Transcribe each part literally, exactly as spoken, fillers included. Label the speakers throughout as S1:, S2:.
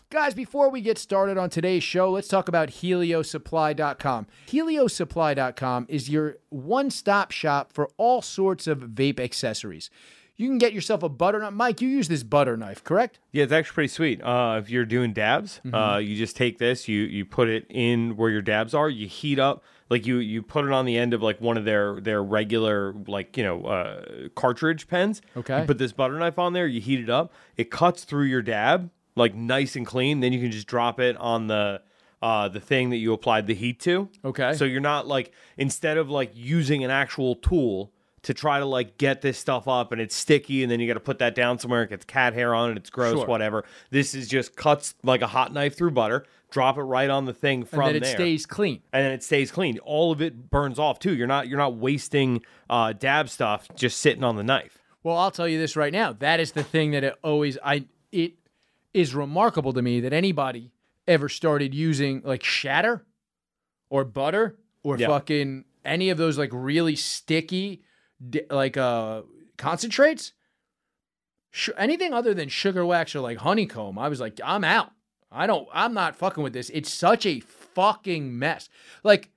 S1: Guys, before we get started on today's show, let's talk about Helio Supply dot com. Helio Supply dot com is your one-stop shop for all sorts of vape accessories. You can get yourself a butter knife. Mike, you use this butter knife, correct?
S2: Yeah, it's actually pretty sweet. Uh, if you're doing dabs,
S1: Mm-hmm.
S2: uh, you just take this, you you put it in where your dabs are, you heat up, like you you put it on the end of like one of their their regular like you know uh, cartridge pens.
S1: Okay.
S2: You put this butter knife on there, you heat it up, it cuts through your dab like nice and clean. Then you can just drop it on the uh, the thing that you applied the heat to.
S1: Okay.
S2: So you're not like instead of like using an actual tool to try to like get this stuff up and it's sticky and then you got to put that down somewhere, it gets cat hair on it, it's gross,
S1: Sure.
S2: whatever. This is just cuts like a hot knife through butter, drop it right on the thing from
S1: and then it
S2: there.
S1: stays clean.
S2: And then it stays clean. All of it burns off too. You're not you're not wasting uh, dab stuff just sitting on the knife.
S1: Well, I'll tell you this right now. That is the thing that it always I it is remarkable to me that anybody ever started using like shatter or butter or
S2: Yeah.
S1: fucking any of those like really sticky di- like uh concentrates. Sh- anything other than sugar wax or like honeycomb, I was like, I'm out. I don't I'm not fucking with this. It's such a fucking mess. Like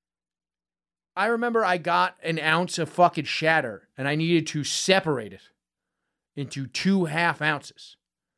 S1: I remember I got an ounce of fucking shatter and I needed to separate it into two half ounces.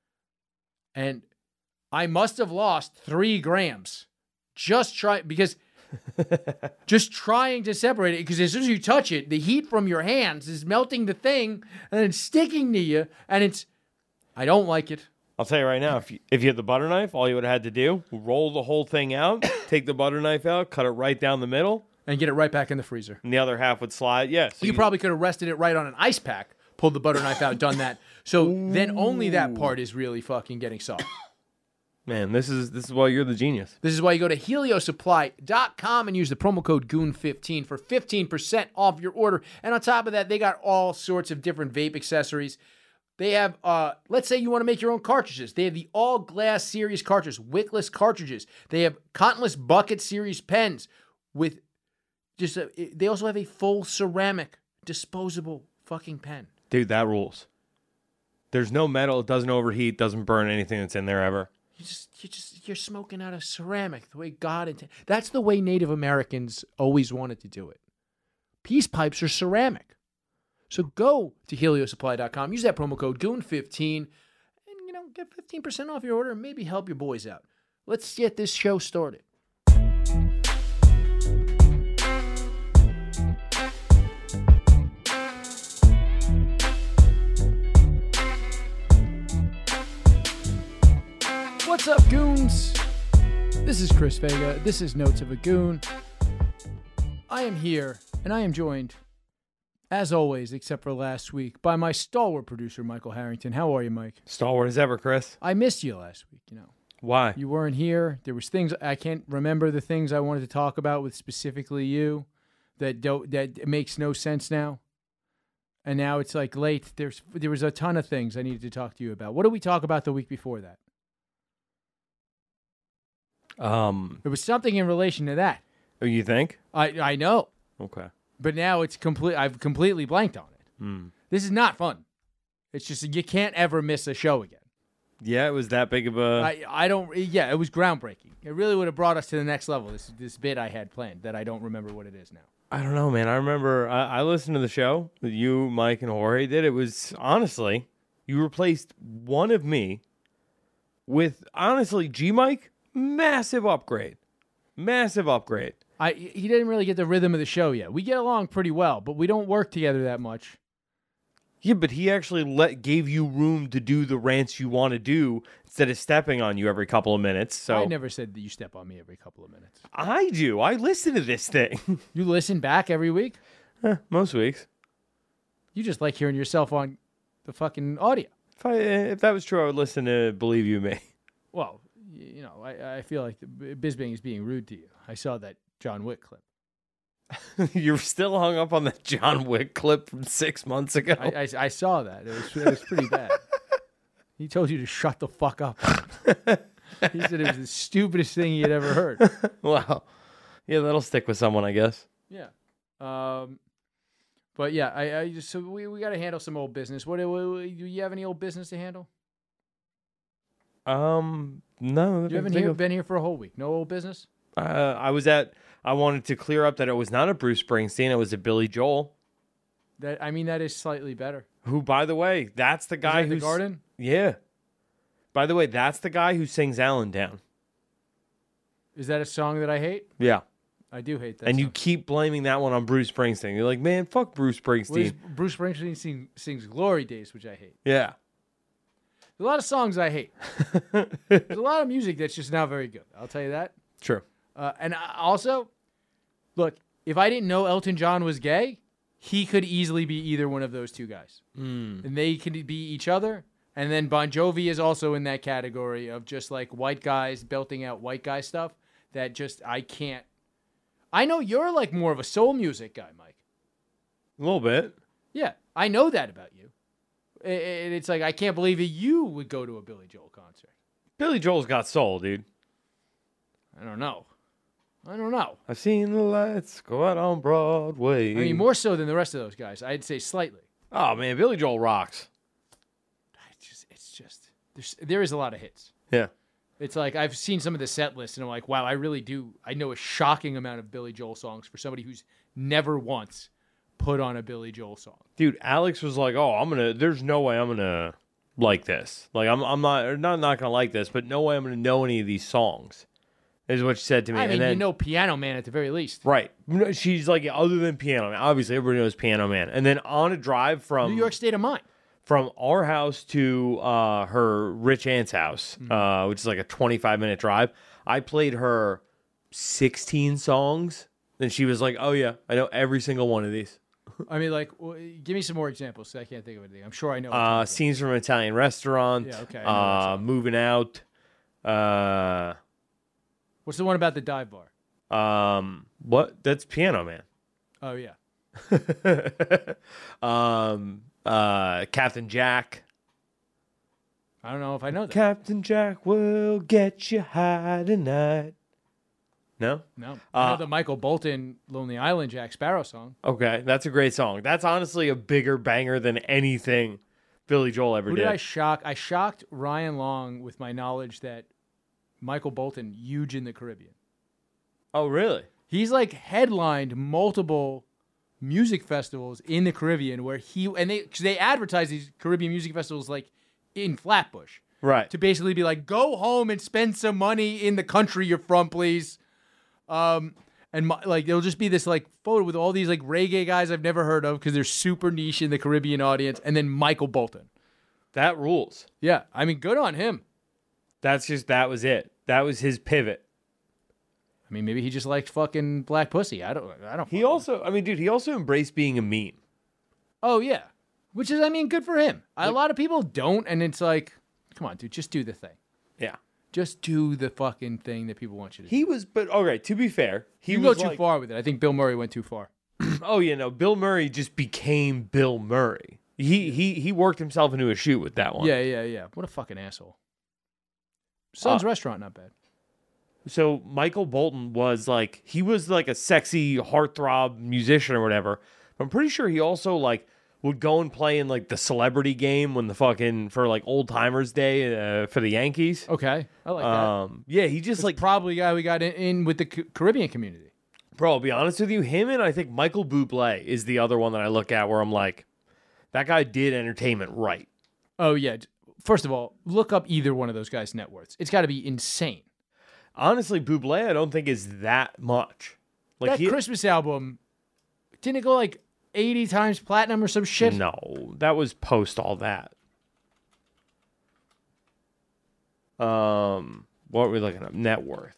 S1: And I must have lost three grams just try because just trying to separate it. Because as soon as you touch it, the heat from your hands is melting the thing and it's sticking to you. And it's, I don't like it.
S2: I'll tell you right now, if you, if you had the butter knife, all you would have had to do, roll the whole thing out, take the butter knife out, cut it right down the middle,
S1: And get it right back in the freezer.
S2: and the other half would slide. Yeah, so
S1: You probably could have rested it right on an ice pack, pulled the butter knife out, done that. So then only that part is really fucking getting soft.
S2: Man, this is this is why you're the genius.
S1: This is why you go to Helio Supply dot com and use the promo code goon fifteen for fifteen percent off your order. And on top of that, they got all sorts of different vape accessories. They have, uh, let's say you want to make your own cartridges. They have the All Glass Series cartridges, wickless cartridges. They have Cottonless Bucket Series pens with just, a, they also have a full ceramic disposable fucking pen.
S2: Dude, that rules. There's no metal, it doesn't overheat, doesn't burn anything that's in there ever.
S1: You just, you just, you're smoking out of ceramic the way God intended. That's the way Native Americans always wanted to do it. Peace pipes are ceramic. So go to Helio Supply dot com, use that promo code goon fifteen, and, you know, get fifteen percent off your order and maybe help your boys out. Let's get this show started. What's up, goons? This is Chris Vega. This is Notes of a Goon. I am here, and I am joined, as always, except for last week, by my stalwart producer, Michael Harrington. How are you, Mike?
S2: Stalwart as ever, Chris.
S1: I missed you last week, you know.
S2: Why?
S1: You weren't here. There was things, I can't remember the things I wanted to talk about with specifically you that don't, that makes no sense now. And now it's like late. There's There was a ton of things I needed to talk to you about. What did we talk about the week before that?
S2: Um,
S1: There was something in relation to that.
S2: oh, you think?
S1: I I know,
S2: Okay.
S1: but now it's complete. I've completely blanked on it.
S2: Hmm.
S1: This is not fun. It's just you can't ever miss a show again.
S2: Yeah, it was that big of a...
S1: I I don't. Yeah, it was groundbreaking. It really would have brought us to the next level. This this bit I had planned that I don't remember what it is now.
S2: I don't know, man. I remember I, I listened to the show that you, Mike, and Jorge did. It was, honestly, you replaced one of me with, honestly, G-Mike, massive upgrade. Massive upgrade.
S1: I he didn't really get the rhythm of the show yet. We get along pretty well, but we don't work together that much.
S2: Yeah, but he actually let gave you room to do the rants you want to do instead of stepping on you every couple of minutes. So
S1: I never said that you step on me every couple of minutes.
S2: I do. I listen to this thing.
S1: You listen back every week?
S2: Eh, most weeks.
S1: You just like hearing yourself on the fucking audio.
S2: If I if that was true, I would listen to Believe You Me.
S1: Well, y- you know, I, I feel like the B- Bisbing is being rude to you. I saw that John Wick clip.
S2: You're still hung up on that John Wick clip from six months ago.
S1: I, I, I saw that. It was, it was pretty bad. He told you to shut the fuck up. He said it was the stupidest thing he had ever heard.
S2: Wow. Yeah, that'll stick with someone, I guess.
S1: Yeah. Um, but yeah, I, I just, so we, we got to handle some old business. What do, do you have any old business to handle?
S2: Um, no.
S1: You haven't here, been here for a whole week. No old business?
S2: Uh, I was at. I wanted to clear up that it was not a Bruce Springsteen. It was a Billy Joel.
S1: That I mean, that is slightly better.
S2: Who, by the way, that's the guy
S1: Is that
S2: who's
S1: the Garden.
S2: Yeah. By the way, that's the guy who sings Allentown.
S1: Is that a song that I hate?
S2: Yeah.
S1: I do hate that.
S2: And
S1: song.
S2: you keep blaming that one on Bruce Springsteen. You're like, man, fuck Bruce
S1: What is-
S2: Springsteen.
S1: Bruce Springsteen sing, sings "Glory Days," which I hate.
S2: Yeah.
S1: There's a lot of songs I hate. There's a lot of music that's just not very good. I'll tell you that.
S2: True.
S1: Uh, and I- also, look, if I didn't know Elton John was gay, he could easily be either one of those two guys.
S2: Mm.
S1: And they could be each other. And then Bon Jovi is also in that category of just like white guys belting out white guy stuff that just I can't. I know you're like more of a soul music guy, Mike.
S2: A little bit.
S1: Yeah, I know that about you. And it's like I can't believe that you would go to a Billy Joel concert.
S2: Billy Joel's got soul, dude.
S1: I don't know. I don't know.
S2: I've seen the lights go out on Broadway.
S1: I mean, more so than the rest of those guys. I'd say slightly.
S2: Oh, man, Billy Joel rocks.
S1: It's just, it's just there's, there is a lot of hits.
S2: Yeah.
S1: It's like I've seen some of the set lists, and I'm like, wow, I really do. I know a shocking amount of Billy Joel songs for somebody who's never once put on a Billy Joel song.
S2: Dude, Alex was like, oh, I'm going to, there's no way I'm going to like this. Like, I'm I'm not, or not, not going to like this, but no way I'm going to know any of these songs, is what she said to me.
S1: I mean,
S2: and then,
S1: you know Piano Man at the very least.
S2: Right. No, she's like, other than Piano Man. Obviously, everybody knows Piano Man. And then on a drive from
S1: New York State of Mind.
S2: from our house to uh, her rich aunt's house,
S1: Mm-hmm.
S2: uh, which is like a twenty-five minute drive, I played her sixteen songs. And she was like, oh, yeah, I know every single one of these.
S1: I mean, like, well, give me some more examples. 'Cause I can't think of anything. I'm sure I know.
S2: Uh, scenes from an Italian restaurant.
S1: Yeah, okay, I know that
S2: Uh,
S1: song.
S2: moving out. Uh,
S1: What's the one about the dive bar?
S2: um, what? That's Piano Man.
S1: Oh yeah.
S2: um, uh, Captain Jack.
S1: I don't know if I know that.
S2: Captain Jack will get you high tonight. No?
S1: No. I know
S2: Uh,
S1: the Michael Bolton Lonely Island Jack Sparrow song.
S2: Okay, that's a great song. That's honestly a bigger banger than anything Billy Joel ever
S1: Who
S2: did.
S1: did I shock? I shocked Ryan Long with my knowledge that Michael Bolton, huge in the Caribbean.
S2: Oh, really?
S1: He's like headlined multiple music festivals in the Caribbean where he and they cause they advertise these Caribbean music festivals like in Flatbush
S2: Right.
S1: to basically be like, go home and spend some money in the country you're from, please. Um, and my, like it'll just be this like photo with all these like reggae guys I've never heard of because they're super niche in the Caribbean audience, and then Michael Bolton.
S2: That rules.
S1: Yeah, I mean, good on him.
S2: That's just, that was it. That was his pivot.
S1: I mean, maybe he just liked fucking black pussy. I don't. I don't.
S2: He
S1: fucking-
S2: also, I mean, dude, he also embraced being a meme.
S1: Oh yeah, which is, I mean, good for him. A lot of people don't, and it's like, come on, dude, just do the thing.
S2: Yeah.
S1: Just do the fucking thing that people want you to do.
S2: He was, but okay, to be fair, he
S1: You go
S2: was
S1: too
S2: like,
S1: far with it. I think Bill Murray went too far.
S2: oh, you know, Bill Murray just became Bill Murray. He he he worked himself into a shoot with that one.
S1: Yeah, yeah, yeah. What a fucking asshole. Son's
S2: Uh,
S1: Restaurant, not bad.
S2: So Michael Bolton was like, he was like a sexy heartthrob musician or whatever. But I'm pretty sure he also like would go and play in like the celebrity game when the fucking, for like old timers day uh, for the Yankees.
S1: Okay, I like that.
S2: Um, yeah, he just
S1: It's
S2: like,
S1: probably a guy we got in, in with the C- Caribbean community.
S2: bro, I'll be honest with you, him and I think Michael Bublé is the other one that I look at where I'm like, that guy did entertainment right.
S1: Oh yeah. First of all, look up either one of those guys' net worths. It's got to be insane.
S2: Honestly, Bublé, I don't think is that much. Like
S1: that
S2: he,
S1: Christmas album, didn't it go like eighty times platinum or some shit?
S2: no, that was post all that. Um, what are we looking up? Net worth.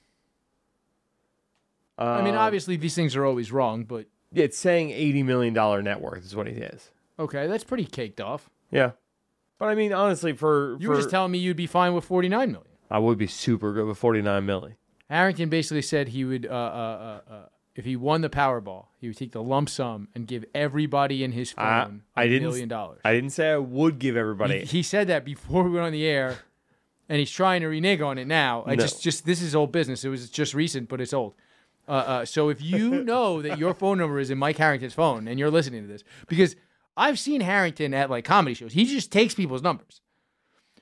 S1: I mean,
S2: Um,
S1: obviously these things are always wrong, but
S2: it's saying eighty million dollar net worth is what he is.
S1: okay, that's pretty caked off.
S2: Yeah, but I mean, honestly, for
S1: You
S2: for
S1: were just telling me you'd be fine with forty-nine million.
S2: I would be super good with forty nine milli.
S1: Harrington basically said he would, uh, uh, uh, uh, if he won the Powerball, he would take the lump sum and give everybody in his
S2: I-
S1: phone
S2: I
S1: a
S2: didn't-
S1: million dollars.
S2: I didn't say I would give
S1: He,
S2: everybody.
S1: he said that before we went on the air, and he's trying to renege on it now. I
S2: No.
S1: just, just this is old business. It was just recent, but it's old. Uh, uh, so if you know that your phone number is in Mike Harrington's phone and you're listening to this, because I've seen Harrington at like comedy shows, he just takes people's numbers.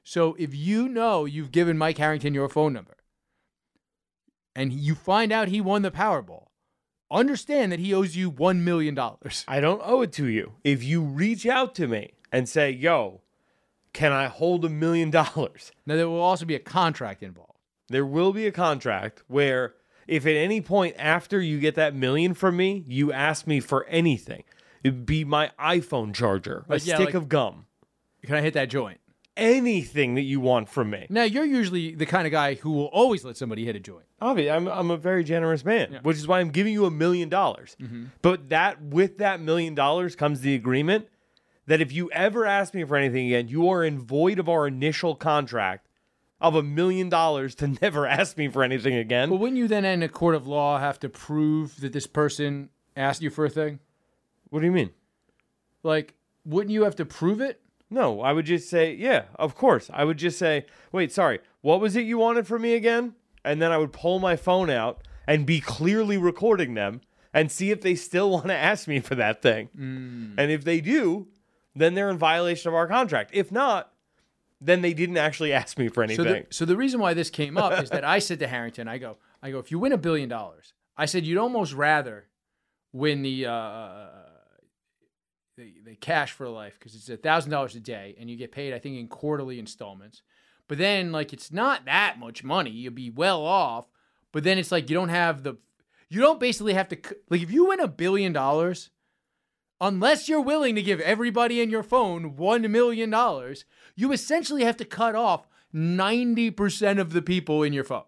S1: So if you know you've given Mike Harrington your phone number and you find out he won the Powerball, understand that he owes you one million dollars.
S2: I don't owe it to you. If you reach out to me and say, yo, can I hold a million dollars?
S1: Now, there will also be a contract involved.
S2: There will be a contract where if at any point after you get that million from me, you ask me for anything, it'd be my iPhone charger, a
S1: Like, yeah,
S2: stick
S1: like-
S2: of gum,
S1: Can I hit that joint?
S2: anything that you want from me.
S1: Now, you're usually the kind of guy who will always let somebody hit a joint.
S2: Obviously, I'm, I'm a very generous man,
S1: Yeah.
S2: which is why I'm giving you a million dollars. But that with that million dollars comes the agreement that if you ever ask me for anything again, you are in void of our initial contract of a million dollars to never ask me for anything again.
S1: But wouldn't you then, in a court of law, have to prove that this person asked you for a thing?
S2: What do you mean?
S1: Like, wouldn't you have to prove it?
S2: No, I would just say, yeah, of course. I would just say, wait, sorry, what was it you wanted from me again? And then I would pull my phone out and be clearly recording them and see if they still want to ask me for that thing.
S1: Mm.
S2: And if they do, then they're in violation of our contract. If not, then they didn't actually ask me for anything.
S1: So the, so the reason why this came up is that I said to Harrington, I go, I go, if you win a billion dollars, I said you'd almost rather win the uh, the, the cash for life because it's a thousand dollars a day and you get paid, I think, in quarterly installments. But then, like, it's not that much money. You'll be well off. But then it's like you don't have the, you don't basically have to, like, if you win a billion dollars, unless you're willing to give everybody in your phone one million dollars, you essentially have to cut off ninety percent of the people in your phone.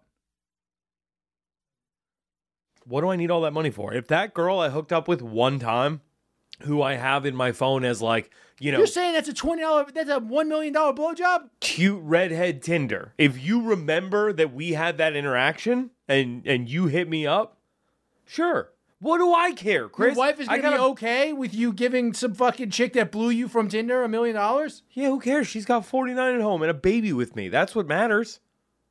S2: What do I need all that money for? If that girl I hooked up with one time, who I have in my phone as like, you know,
S1: You're saying that's a twenty dollars, that's a one million dollars blowjob?
S2: cute redhead Tinder. If you remember that we had that interaction and and you hit me up, sure. What do I care, Chris?
S1: Your wife is
S2: I
S1: going to be
S2: gotta-
S1: okay with you giving some fucking chick that blew you from Tinder a million dollars?
S2: Yeah, who cares? She's got forty-nine at home and a baby with me. That's what matters.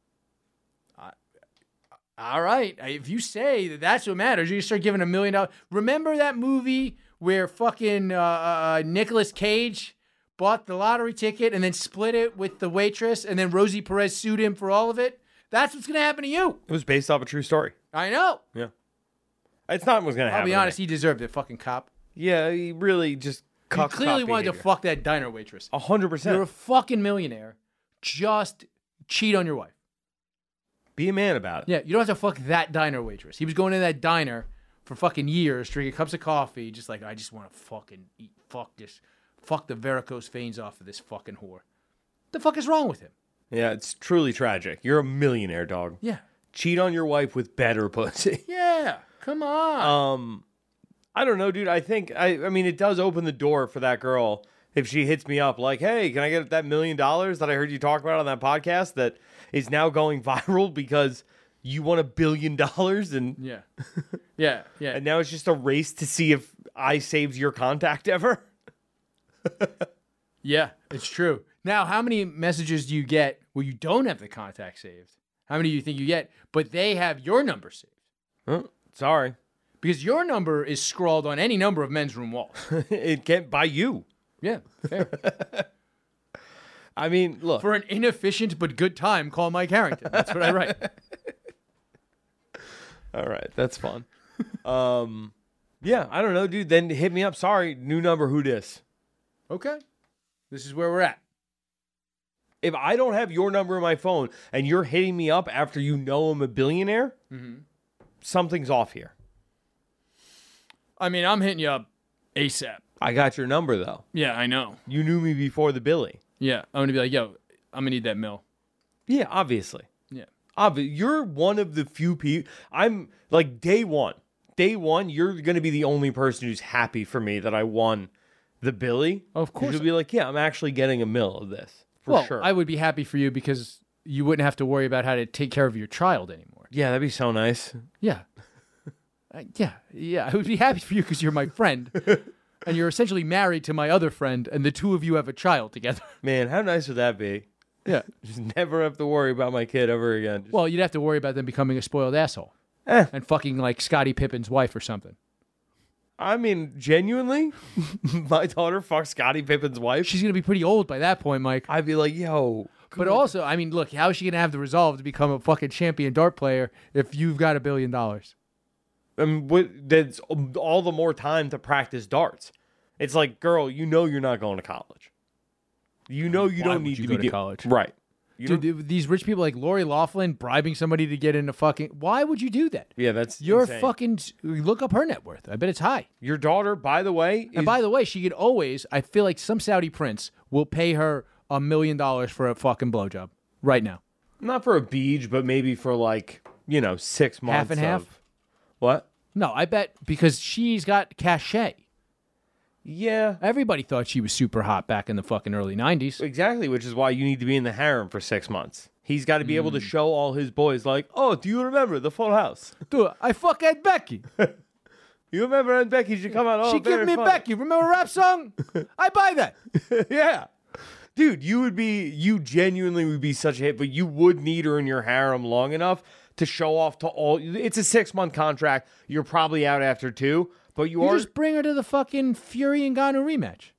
S1: All right. If you say that that's what matters, you start giving a million dollars. Remember that movie where fucking uh, uh, Nicolas Cage bought the lottery ticket and then split it with the waitress and then Rosie Perez sued him for all of it? That's what's going to happen to you.
S2: It was based off a true story.
S1: I know.
S2: Yeah. It's not what's going to
S1: I'll
S2: happen.
S1: be
S2: to me.
S1: honest, he deserved it, fucking cop.
S2: Yeah, he really just
S1: You
S2: cuck
S1: clearly
S2: cop
S1: wanted to
S2: behavior.
S1: fuck that diner waitress.
S2: A hundred
S1: You're a
S2: percent.
S1: fucking millionaire. Just cheat on your wife.
S2: Be a man about it.
S1: Yeah, you don't have to fuck that diner waitress. He was going to that diner for fucking years, drinking cups of coffee, just like, I just want to fucking eat, fuck this, fuck the varicose veins off of this fucking whore. The fuck is wrong with him?
S2: Yeah, it's truly tragic. You're a millionaire, dog.
S1: Yeah.
S2: Cheat on your wife with better pussy.
S1: Yeah, come on.
S2: Um, I don't know, dude. I think I. I mean, it does open the door for that girl if she hits me up like, "Hey, can I get that million dollars that I heard you talk about on that podcast that is now going viral because you won a billion dollars and
S1: yeah. Yeah, yeah.
S2: and now it's just a race to see if I saved your contact ever."
S1: Yeah, it's true. Now, how many messages do you get where you don't have the contact saved? How many do you think you get, but they have your number saved?
S2: Oh, sorry,
S1: Because your number is scrawled on any number of men's room walls.
S2: it can't by you.
S1: Yeah, fair.
S2: I mean, look.
S1: For an inefficient but good time, call Mike Harrington. That's what I write.
S2: All right, that's fun. um, yeah, I don't know, dude. Then hit me up. Sorry, new number. Who dis?
S1: Okay. This is where we're at.
S2: If I don't have your number in my phone and you're hitting me up after you know I'm a billionaire,
S1: Mm-hmm.
S2: something's off here.
S1: I mean, I'm hitting you up ASAP.
S2: I got your number though.
S1: Yeah, I know.
S2: You knew me before the Billy.
S1: Yeah, I'm going to be like, yo, I'm going to need that mill.
S2: Yeah, obviously.
S1: Yeah.
S2: Obvi- you're one of the few people. I'm like day one. Day one, you're going to be the only person who's happy for me that I won the Billy.
S1: Of course.
S2: You'll be like, yeah, I'm actually getting a mill of this for
S1: well,
S2: sure.
S1: I would be happy for you because you wouldn't have to worry about how to take care of your child anymore.
S2: yeah, that'd be so nice.
S1: Yeah. Uh, yeah. Yeah. I would be happy for you because you're my friend. And you're essentially married to my other friend, and the two of you have a child together.
S2: Man, how nice would that be?
S1: Yeah.
S2: Just never have to worry about my kid ever again. Just,
S1: Well, you'd have to worry about them becoming a spoiled asshole
S2: eh.
S1: and fucking like Scottie Pippen's wife or something.
S2: I mean, genuinely, my daughter fucks Scottie Pippen's wife.
S1: She's going to be pretty old by that point, Mike.
S2: I'd be like, yo,
S1: But also, I mean, look, how is she going to have the resolve to become a fucking champion dart player if you've got a billion dollars?
S2: I mean, what, that's all the more time to practice darts. It's like, girl, you know you're not going to college. You know you
S1: Why
S2: don't
S1: would
S2: need
S1: you
S2: to
S1: go
S2: be
S1: to
S2: do-
S1: college?
S2: Right. You
S1: Dude,
S2: don't-
S1: th- these rich people like Lori Loughlin bribing somebody to get into fucking. Why would you do that?
S2: yeah, that's
S1: You're
S2: insane.
S1: fucking. Look up her net worth. I bet it's high.
S2: Your daughter, by the way,
S1: And
S2: is,
S1: by the way, she could always. I feel like some Saudi prince will pay her a million dollars for a fucking blowjob right now.
S2: not for a beach, but maybe for like, you know, six months.
S1: Half and
S2: of-
S1: half?
S2: What?
S1: No, I bet because she's got cachet.
S2: Yeah,
S1: Everybody thought she was super hot back in the fucking early nineties.
S2: exactly. Which is why you need to be in the harem for six months. He's got to be
S1: Mm.
S2: able to show all his boys, like, oh, do you remember the Full House?
S1: Dude, I fuck Ed Becky.
S2: You remember Aunt Becky should come out. Oh,
S1: she
S2: very
S1: give me
S2: funny.
S1: Becky. Remember a rap song? I buy that.
S2: Yeah. Dude, you would be, you genuinely would be such a hit, but you would need her in your harem long enough to show off to all. It's a six month contract. You're probably out after two, but you,
S1: You
S2: are,
S1: just bring her to the fucking Fury and Ngannou rematch.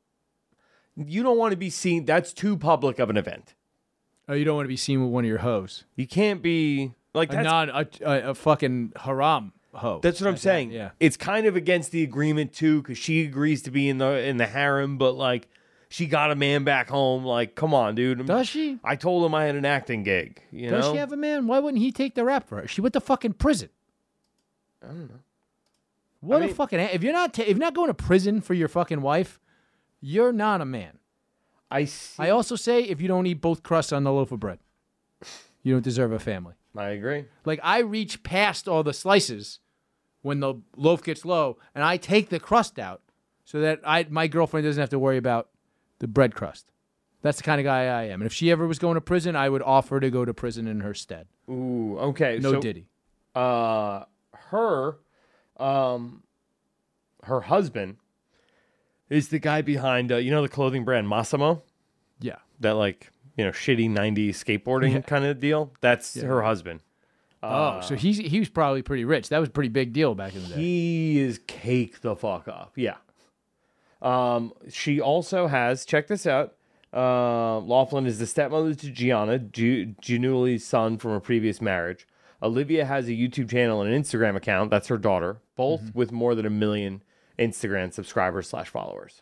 S2: you don't want to be seen. That's too public of an event.
S1: Oh, you don't want to be seen with one of your hoes.
S2: You can't be like,
S1: A
S2: that's,
S1: non, a, a, a fucking haram hoe.
S2: that's what I'm
S1: Like that,
S2: saying.
S1: Yeah.
S2: It's kind of against the agreement too, because she agrees to be in the, in the harem, but like, she got a man back home. Like, come on, dude.
S1: Does she?
S2: I told him I had an acting gig. You
S1: Does
S2: know?
S1: she have a man? Why wouldn't he take the rap for her? She went to fucking prison.
S2: I don't know.
S1: What
S2: I
S1: a
S2: mean-
S1: fucking. If you're not ta- if you're not going to prison for your fucking wife, you're not a man.
S2: I see.
S1: I also say if you don't eat both crusts on the loaf of bread, you don't deserve a family.
S2: I agree.
S1: Like I reach past all the slices when the loaf gets low, and I take the crust out so that I my girlfriend doesn't have to worry about the bread crust. That's the kind of guy I am. And if she ever was going to prison, I would offer to go to prison in her stead.
S2: Ooh, okay.
S1: No
S2: so,
S1: Diddy.
S2: Uh, her, um, her husband is the guy behind, uh, you know, the clothing brand Massimo?
S1: Yeah.
S2: That like, you know, shitty nineties skateboarding
S1: Yeah.
S2: kind of deal. That's her husband.
S1: oh, so he's he was probably pretty rich. That was a pretty big deal back in the day.
S2: He is cake the fuck up. Yeah. Um, she also has, check this out. Uh, Laughlin is the stepmother to Gianna, Gi- Giannuli's son from a previous marriage. Olivia has a YouTube channel and an Instagram account. That's her daughter, both
S1: Mm-hmm.
S2: with more than a million Instagram subscribers slash followers.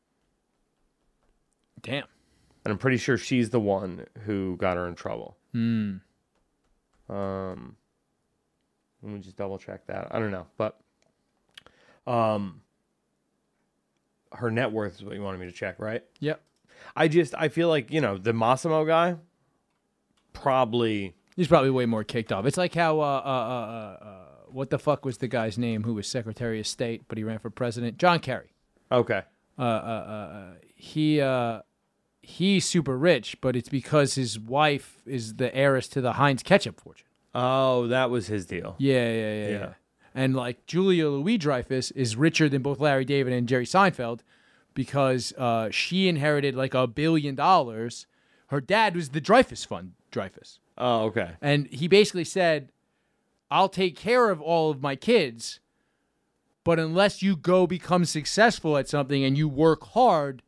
S1: Damn.
S2: And I'm pretty sure she's the one who got her in trouble.
S1: Hmm.
S2: Um, let me just double check that. I don't know, but um, her net worth is what you wanted me to check, right?
S1: Yep.
S2: I just I feel like you know the Massimo guy probably
S1: He's probably way more kicked off. It's like how uh, uh, uh, uh, what the fuck was the guy's name who was Secretary of State, but he ran for president? John Kerry.
S2: okay.
S1: Uh, uh, uh, uh, he uh, he's super rich, but it's because his wife is the heiress to the Heinz ketchup fortune.
S2: Oh, that was his deal.
S1: Yeah, yeah, yeah, yeah.
S2: Yeah.
S1: And like Julia Louis-Dreyfus is richer than both Larry David and Jerry Seinfeld because uh, she inherited like a billion dollars. Her dad was the Dreyfus Fund, Dreyfus.
S2: Oh, okay.
S1: And he basically said, I'll take care of all of my kids, but unless you go become successful at something and you work hard,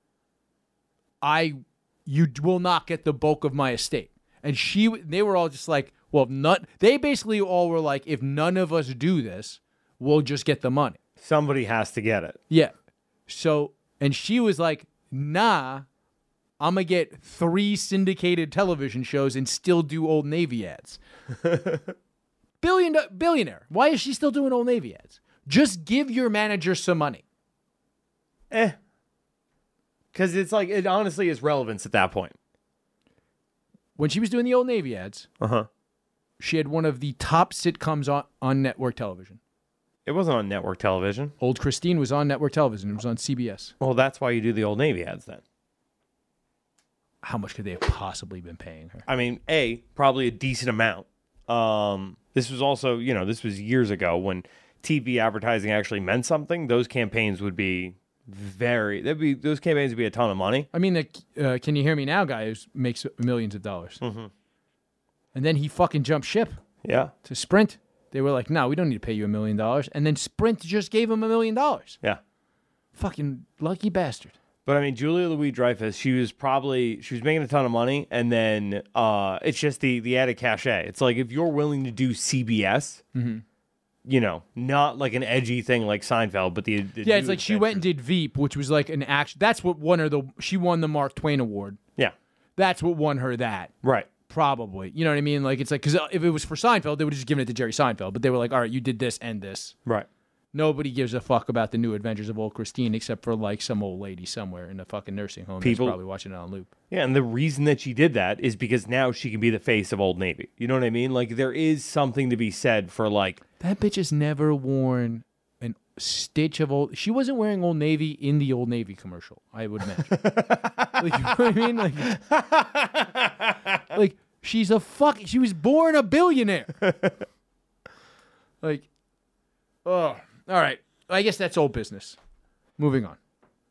S1: I you will not get the bulk of my estate. And she they were all just like, well, not they basically all were like, if none of us do this, we'll just get the money.
S2: Somebody has to get it.
S1: Yeah. So and she was like, nah, I'm going to get three syndicated television shows and still do Old Navy ads. Billion billionaire. Why is she still doing Old Navy ads? Just give your manager some money.
S2: Eh. Because it's like it honestly is relevance at that point.
S1: When she was doing the Old Navy ads,
S2: Uh huh.
S1: she had one of the top sitcoms on, on network television.
S2: It wasn't on network television.
S1: Old Christine was on network television. It was on C B S.
S2: Well, that's why you do the Old Navy ads then.
S1: How much could they have possibly been paying her?
S2: I mean, A, probably a decent amount. Um, this was also, you know, this was years ago when T V advertising actually meant something. Those campaigns would be very, that'd be, those campaigns would be a ton of money.
S1: I mean, the uh, Can You Hear Me Now guy who makes millions of dollars.
S2: Mm-hmm.
S1: And then he fucking jumped ship
S2: Yeah.
S1: to Sprint. They were like, no, we don't need to pay you a million dollars. And then Sprint just gave him a million dollars.
S2: Yeah.
S1: Fucking lucky bastard.
S2: But I mean, Julia Louis-Dreyfus, she was probably she was making a ton of money, and then uh, it's just the the added cachet. It's like if you're willing to do C B S,
S1: Mm-hmm.
S2: you know, not like an edgy thing like Seinfeld, but the, the
S1: Yeah, it's
S2: new
S1: like she went and did Veep, which was like an action. That's what won her the. She won the Mark Twain Award.
S2: yeah,
S1: That's what won her that.
S2: right.
S1: Probably. You know what I mean? Like, it's like, because if it was for Seinfeld, they would have just given it to Jerry Seinfeld. But they were like, all right, you did this and this.
S2: Right.
S1: Nobody gives a fuck about the new adventures of old Christine except for like some old lady somewhere in a fucking nursing home
S2: People-
S1: that's probably watching it on loop.
S2: Yeah, and the reason that she did that is because now she can be the face of Old Navy. You know what I mean? Like, there is something to be said for, like...
S1: That bitch has never worn an stitch of old. She wasn't wearing Old Navy in the Old Navy commercial, I would imagine. Like, you know what I mean? Like, like she's a fuck. She was born a billionaire. Like, oh, all right. I guess that's old business. Moving on.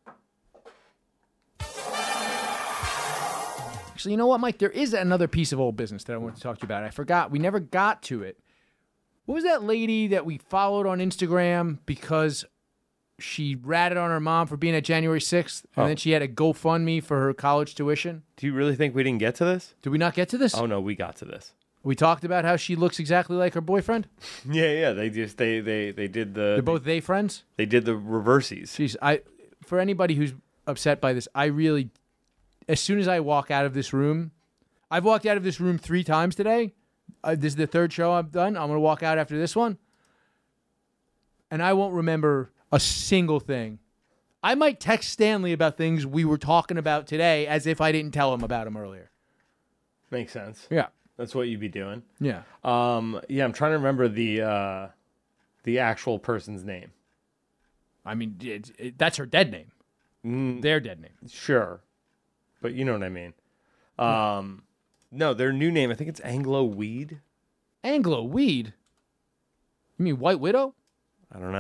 S1: Actually, you know what, Mike? There is another piece of old business that I want to talk to you about. I forgot. We never got to it. What was that lady that we followed on Instagram because she ratted on her mom for being at January sixth, and
S2: Oh.
S1: then she had a GoFundMe for her college tuition?
S2: Do you really think we didn't get to this?
S1: Did we not get to this?
S2: Oh, no, we got to this.
S1: We talked about how she looks exactly like her boyfriend.
S2: Yeah, yeah, they just, they, they, they did the...
S1: They're both they friends.
S2: They did the reversies.
S1: Jeez, I for anybody who's upset by this, I really, as soon as I walk out of this room, I've walked out of this room three times today. Uh, this is the third show I've done. I'm gonna walk out after this one, and I won't remember a single thing. I might text Stanley about things we were talking about today as if I didn't tell him about them earlier.
S2: Makes sense.
S1: Yeah,
S2: That's what you'd be doing.
S1: yeah.
S2: Um, yeah, I'm trying to remember the uh, the actual person's name.
S1: I mean, it, it, that's her dead name.
S2: Mm,
S1: Their dead name.
S2: sure, but you know what I mean. Um, no, their new name, I think it's Anglo Weed.
S1: Anglo Weed. You mean White Widow?
S2: I don't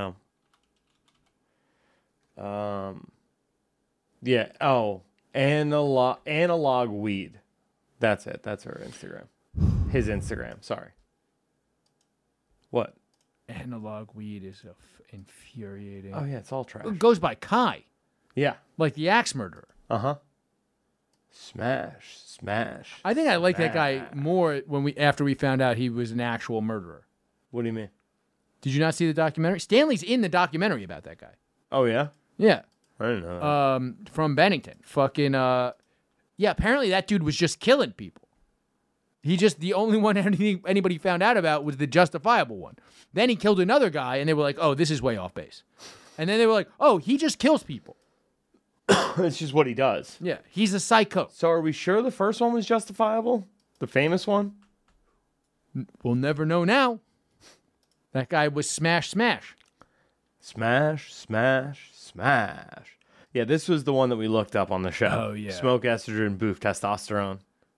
S2: know. Um, yeah. Oh, analog analog weed. That's it. That's her Instagram. His Instagram. Sorry. What?
S1: Analog Weed is a f- infuriating.
S2: Oh yeah, it's all trash.
S1: It goes by Kai,
S2: Yeah.
S1: like the axe murderer.
S2: Uh huh. Smash, smash.
S1: I think I like that guy
S2: smash.
S1: more when we after we found out he was an actual murderer.
S2: What do you mean?
S1: Did you not see the documentary? Stanley's in the documentary about that guy.
S2: Oh yeah.
S1: Yeah,
S2: I didn't know. That.
S1: um, from Bennington. Fucking uh, yeah. Apparently that dude was just killing people. He just the only one anything anybody found out about was the justifiable one. Then he killed another guy, and they were like, "Oh, this is way off base." And then they were like, "Oh, he just kills people."
S2: It's just what he does.
S1: Yeah, he's a psycho.
S2: So are we sure the first one was justifiable? The famous one?
S1: We'll never know now. That guy was smash, smash.
S2: Smash, smash, smash. Yeah, this was the one that we looked up on the show.
S1: Oh, yeah.
S2: Smoke estrogen, boof testosterone.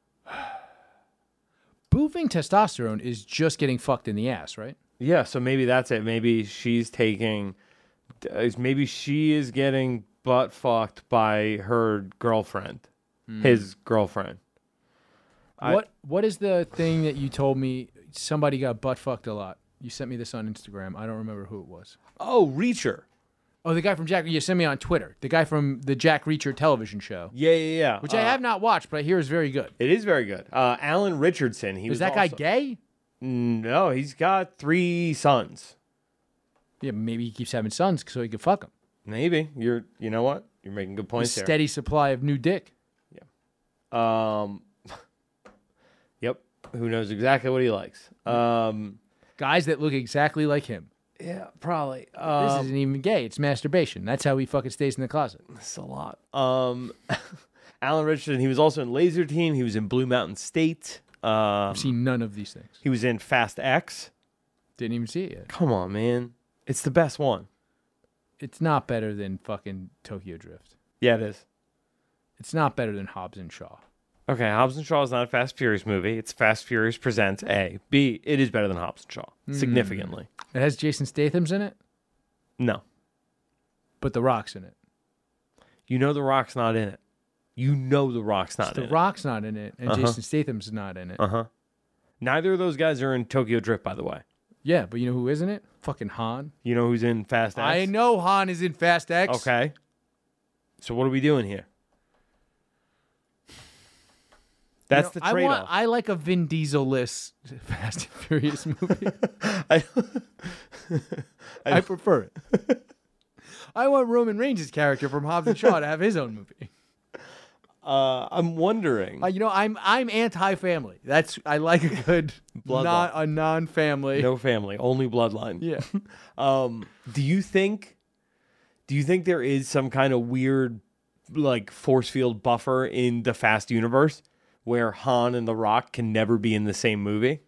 S1: Boofing testosterone is just getting fucked in the ass, right?
S2: Yeah, so maybe that's it. Maybe she's taking, uh, maybe she is getting butt fucked by her girlfriend, his girlfriend. I-
S1: What What is the thing that you told me somebody got butt fucked a lot? You sent me this on Instagram. I don't remember who it was.
S2: Oh, Reacher.
S1: Oh, the guy from Jack. You sent me on Twitter. The guy from the Jack Reacher television show,
S2: Yeah, yeah, yeah.
S1: which I
S2: Uh,
S1: have not watched, but I hear is very good.
S2: It is very good. Uh, Alan Richardson. He
S1: Is
S2: was
S1: that guy
S2: also-
S1: gay?
S2: No, he's got three sons.
S1: Yeah, maybe he keeps having sons so he can fuck them.
S2: Maybe you're. You know what? You're making good
S1: A
S2: points there.
S1: steady supply of new dick.
S2: Um. Yep. Who knows exactly what he likes? Um.
S1: Guys that look exactly like him.
S2: Yeah, probably.
S1: This
S2: Um,
S1: isn't even gay. It's masturbation. That's how he fucking stays in the closet.
S2: That's a lot. Um. Alan Richardson. He was also in Laser Team. He was in Blue Mountain State. Um.
S1: I've seen none of these things.
S2: He was in Fast X.
S1: Didn't even see it yet.
S2: Come on, man. It's the best one.
S1: It's not better than fucking Tokyo Drift.
S2: Yeah, it is.
S1: It's not better than Hobbs and Shaw.
S2: Okay, Hobbs and Shaw is not a Fast Furious movie. It's Fast Furious Presents A. B, it is better than Hobbs and Shaw. Significantly.
S1: It has Jason Statham's in it,
S2: No.
S1: but The Rock's in it.
S2: You know The Rock's not in it. You know The Rock's not
S1: The
S2: in
S1: Rock's not in it, and
S2: Uh-huh.
S1: Jason Statham's not in it.
S2: it. Uh-huh. Neither of those guys are in Tokyo Drift, by the way.
S1: Yeah, but you know who is in it? Fucking Han.
S2: You know who's in Fast X?
S1: I know Han is in Fast X.
S2: Okay. So what are we doing here? That's
S1: You know,
S2: the
S1: I
S2: trade-off.
S1: want. I like a Vin Diesel-less Fast and Furious movie.
S2: I,
S1: I prefer it. I want Roman Reigns' character from Hobbs and Shaw to have his own movie.
S2: uh, I'm wondering.
S1: Uh, you know, I'm I'm anti-family. That's I like a good
S2: Bloodline.
S1: not a non-family.
S2: No family, only bloodline.
S1: Yeah.
S2: Um, do you think? Do you think there is some kind of weird, like, force field buffer in the Fast universe where Han and The Rock can never be in the same movie?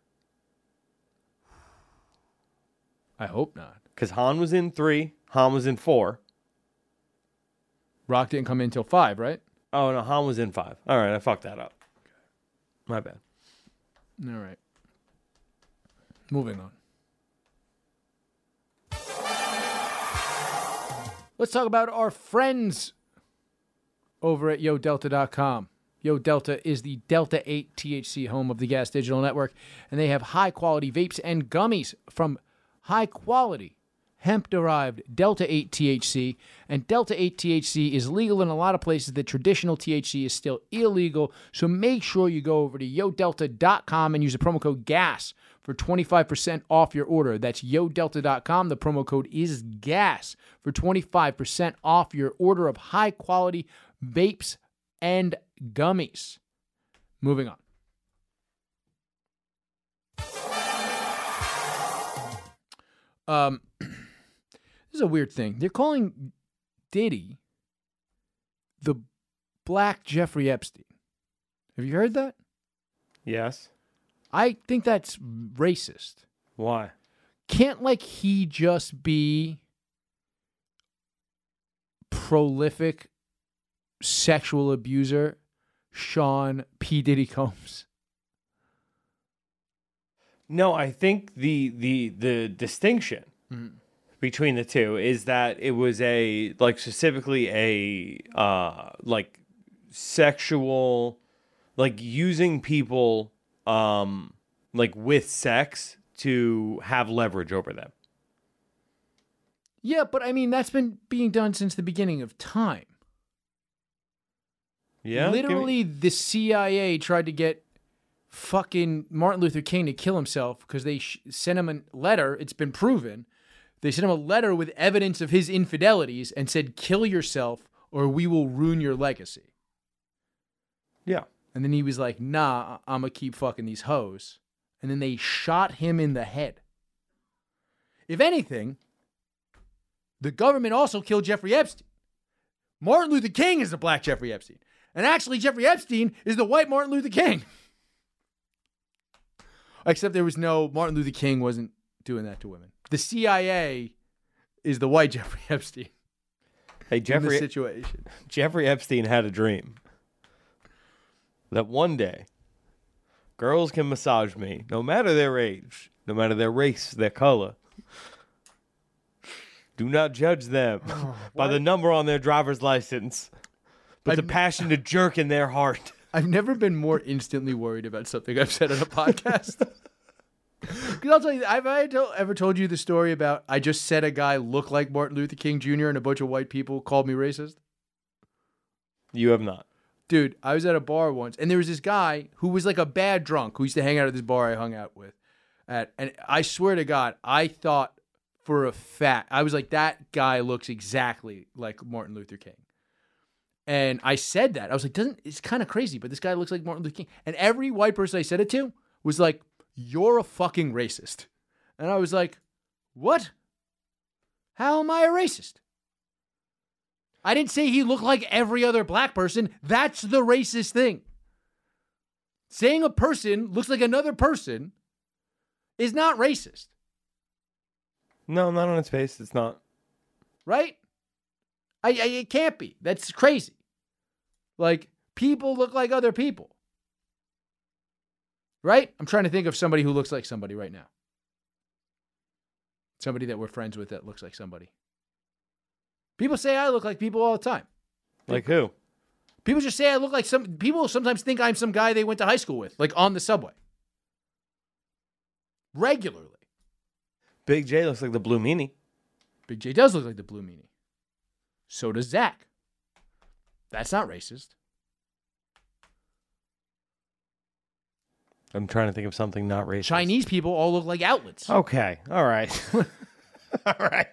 S1: I hope not.
S2: Because Han was in three, Han was in four.
S1: Rock didn't come in until five, right?
S2: Oh no, Han was in five. All right, I fucked that up. My bad.
S1: All right. Moving on. Let's talk about our friends over at Yo Delta dot com. Yo Delta is the Delta eight T H C home of the Gas Digital Network, and they have high-quality vapes and gummies from high-quality hemp-derived Delta eight T H C, and Delta eight T H C is legal in a lot of places that traditional T H C is still illegal, so make sure you go over to Yo Delta dot com and use the promo code GAS for twenty-five percent off your order. That's Yo Delta dot com. The promo code is GAS for twenty-five percent off your order of high-quality vapes and gummies. Moving on. Um, this is a weird thing. They're calling Diddy the Black Jeffrey Epstein. Have you heard that?
S2: Yes.
S1: I think that's racist.
S2: Why?
S1: Can't, like, he just be prolific sexual abuser Sean P. Diddy Combs?
S2: No, I think the the the distinction
S1: Mm-hmm.
S2: between the two is that it was a like specifically a uh like sexual, like using people um like with sex to have leverage over them.
S1: Yeah, but I mean, that's been being done since the beginning of time.
S2: Yeah, give me-
S1: Literally, the C I A tried to get fucking Martin Luther King to kill himself because they sh- sent him a letter. It's been proven. They sent him a letter with evidence of his infidelities and said, kill yourself or we will ruin your legacy.
S2: yeah.
S1: And then he was like, nah, I'm going to keep fucking these hoes. And then they shot him in the head. If anything, the government also killed Jeffrey Epstein. Martin Luther King is the black Jeffrey Epstein. And actually, Jeffrey Epstein is the white Martin Luther King. Except there was no, Martin Luther King wasn't doing that to women. The C I A is the white Jeffrey Epstein
S2: Hey,
S1: in this
S2: Jeffrey
S1: situation.
S2: Jeffrey Epstein had a dream that one day girls can massage me, no matter their age, no matter their race, their color. Do not judge them by the number on their driver's license, but the
S1: I've-
S2: passion to jerk in their heart.
S1: I've never been more instantly worried about something I've said on a podcast. Because I'll tell you, have I to- ever told you the story about I just said a guy looked like Martin Luther King Junior and a bunch of white people called me racist?
S2: You have not.
S1: Dude, I was at a bar once, and there was this guy who was like a bad drunk who used to hang out at this bar I hung out with. At, and I swear to God, I thought for a fact, I was like, that guy looks exactly like Martin Luther King. And I said that. I was like, doesn't it's kind of crazy, but this guy looks like Martin Luther King. And every white person I said it to was like, you're a fucking racist. And I was like, what? How am I a racist? I didn't say he looked like every other black person. That's the racist thing. Saying a person looks like another person is not racist,
S2: No, not on its face. It's not.
S1: right? I, I it can't be. That's crazy. Like, people look like other people. Right? I'm trying to think of somebody who looks like somebody right now. Somebody that we're friends with that looks like somebody. People say I look like people all the time.
S2: Like who?
S1: People just say I look like some people sometimes think I'm some guy they went to high school with, like on the subway. Regularly.
S2: Big J looks like the Blue Meanie.
S1: Big J does look like the Blue Meanie. So does Zach. That's not racist.
S2: I'm trying to think of something not racist.
S1: Chinese people all look like outlets.
S2: Okay. All right. All right.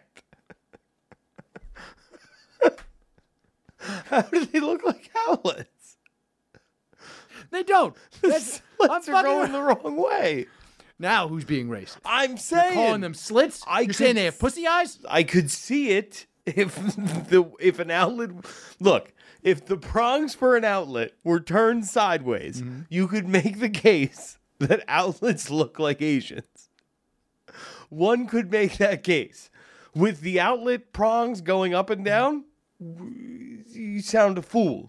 S2: How do they look like outlets?
S1: They don't. That's, I'm
S2: Slits are
S1: fucking-
S2: going the wrong way.
S1: Now who's being racist?
S2: I'm saying.
S1: Calling them slits?
S2: I
S1: You're
S2: could
S1: saying they have pussy eyes?
S2: I could see it if the if an outlet look if the prongs for an outlet were turned sideways,
S1: Mm-hmm.
S2: you could make the case that outlets look like Asians. One could make that case. With the outlet prongs going up and down, you sound a fool.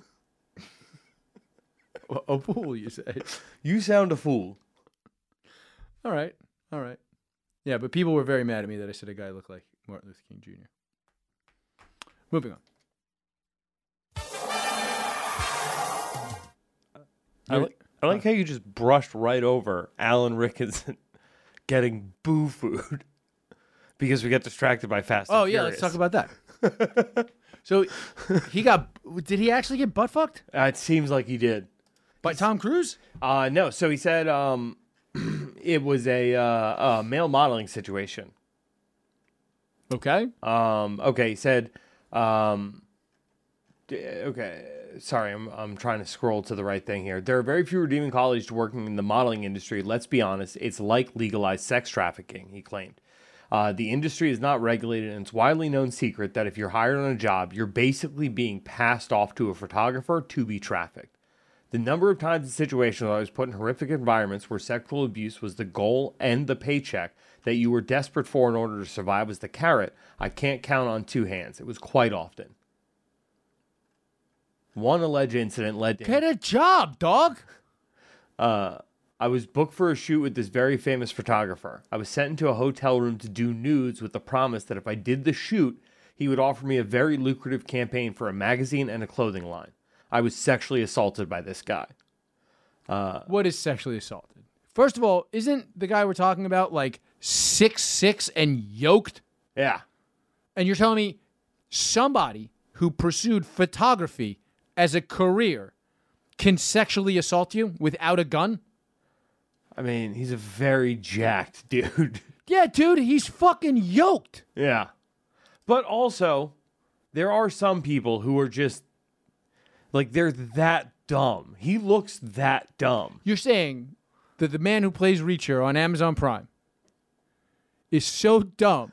S1: A fool, you say.
S2: You sound a fool.
S1: All right. All right. Yeah, but people were very mad at me that I said a guy looked like Martin Luther King Junior Moving on.
S2: I like, I like how you just brushed right over Alan Ricketson getting boo food because we got distracted by Fast and
S1: Oh, yeah, let's talk about that. So he got, did he actually get butt fucked
S2: Uh, it seems like he did.
S1: by Tom Cruise?
S2: Uh, no, so he said um, it was a, uh, a male modeling situation.
S1: Okay.
S2: Um, okay, he said, um, d- okay, sorry, I'm I'm trying to scroll to the right thing here. There are very few redeeming qualities to working in the modeling industry. Let's be honest, it's like legalized sex trafficking, he claimed. Uh, the industry is not regulated, and it's widely known secret that if you're hired on a job, you're basically being passed off to a photographer to be trafficked. The number of times in situations where I was put in horrific environments where sexual abuse was the goal and the paycheck that you were desperate for in order to survive was the carrot, I can't count on two hands. It was quite often. One alleged incident led to
S1: Get a job, dog.
S2: uh, I was booked for a shoot with this very famous photographer. I was sent into a hotel room to do nudes with the promise that if I did the shoot, he would offer me a very lucrative campaign for a magazine and a clothing line. I was sexually assaulted by this guy.
S1: What is sexually assaulted? First of all, isn't the guy we're talking about like six six and yoked?
S2: Yeah.
S1: And you're telling me somebody who pursued photography as a career can sexually assault you without a gun?
S2: I mean, he's a very jacked dude.
S1: Yeah, dude, he's fucking yoked.
S2: Yeah. But also, there are some people who are just, like, they're that dumb. He looks that dumb.
S1: You're saying that the man who plays Reacher on Amazon Prime is so dumb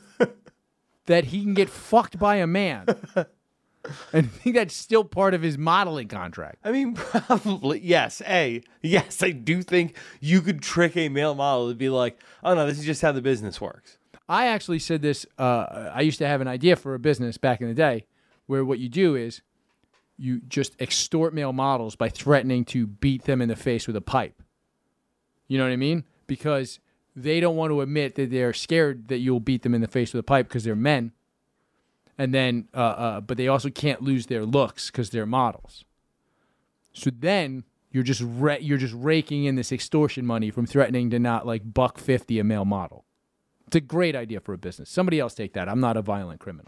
S1: that he can get fucked by a man. And I think that's still part of his modeling contract.
S2: I mean, probably, yes. A, yes, I do think you could trick a male model to be like, oh, no, this is just how the business works.
S1: I actually said this. Uh, I used to have an idea for a business back in the day where what you do is you just extort male models by threatening to beat them in the face with a pipe. You know what I mean? Because they don't want to admit that they're scared that you'll beat them in the face with a pipe because they're men. And then, uh, uh, but they also can't lose their looks because they're models. So then you're just ra- you're just raking in this extortion money from threatening to not like buck fifty a male model. It's a great idea for a business. Somebody else take that. I'm not a violent criminal.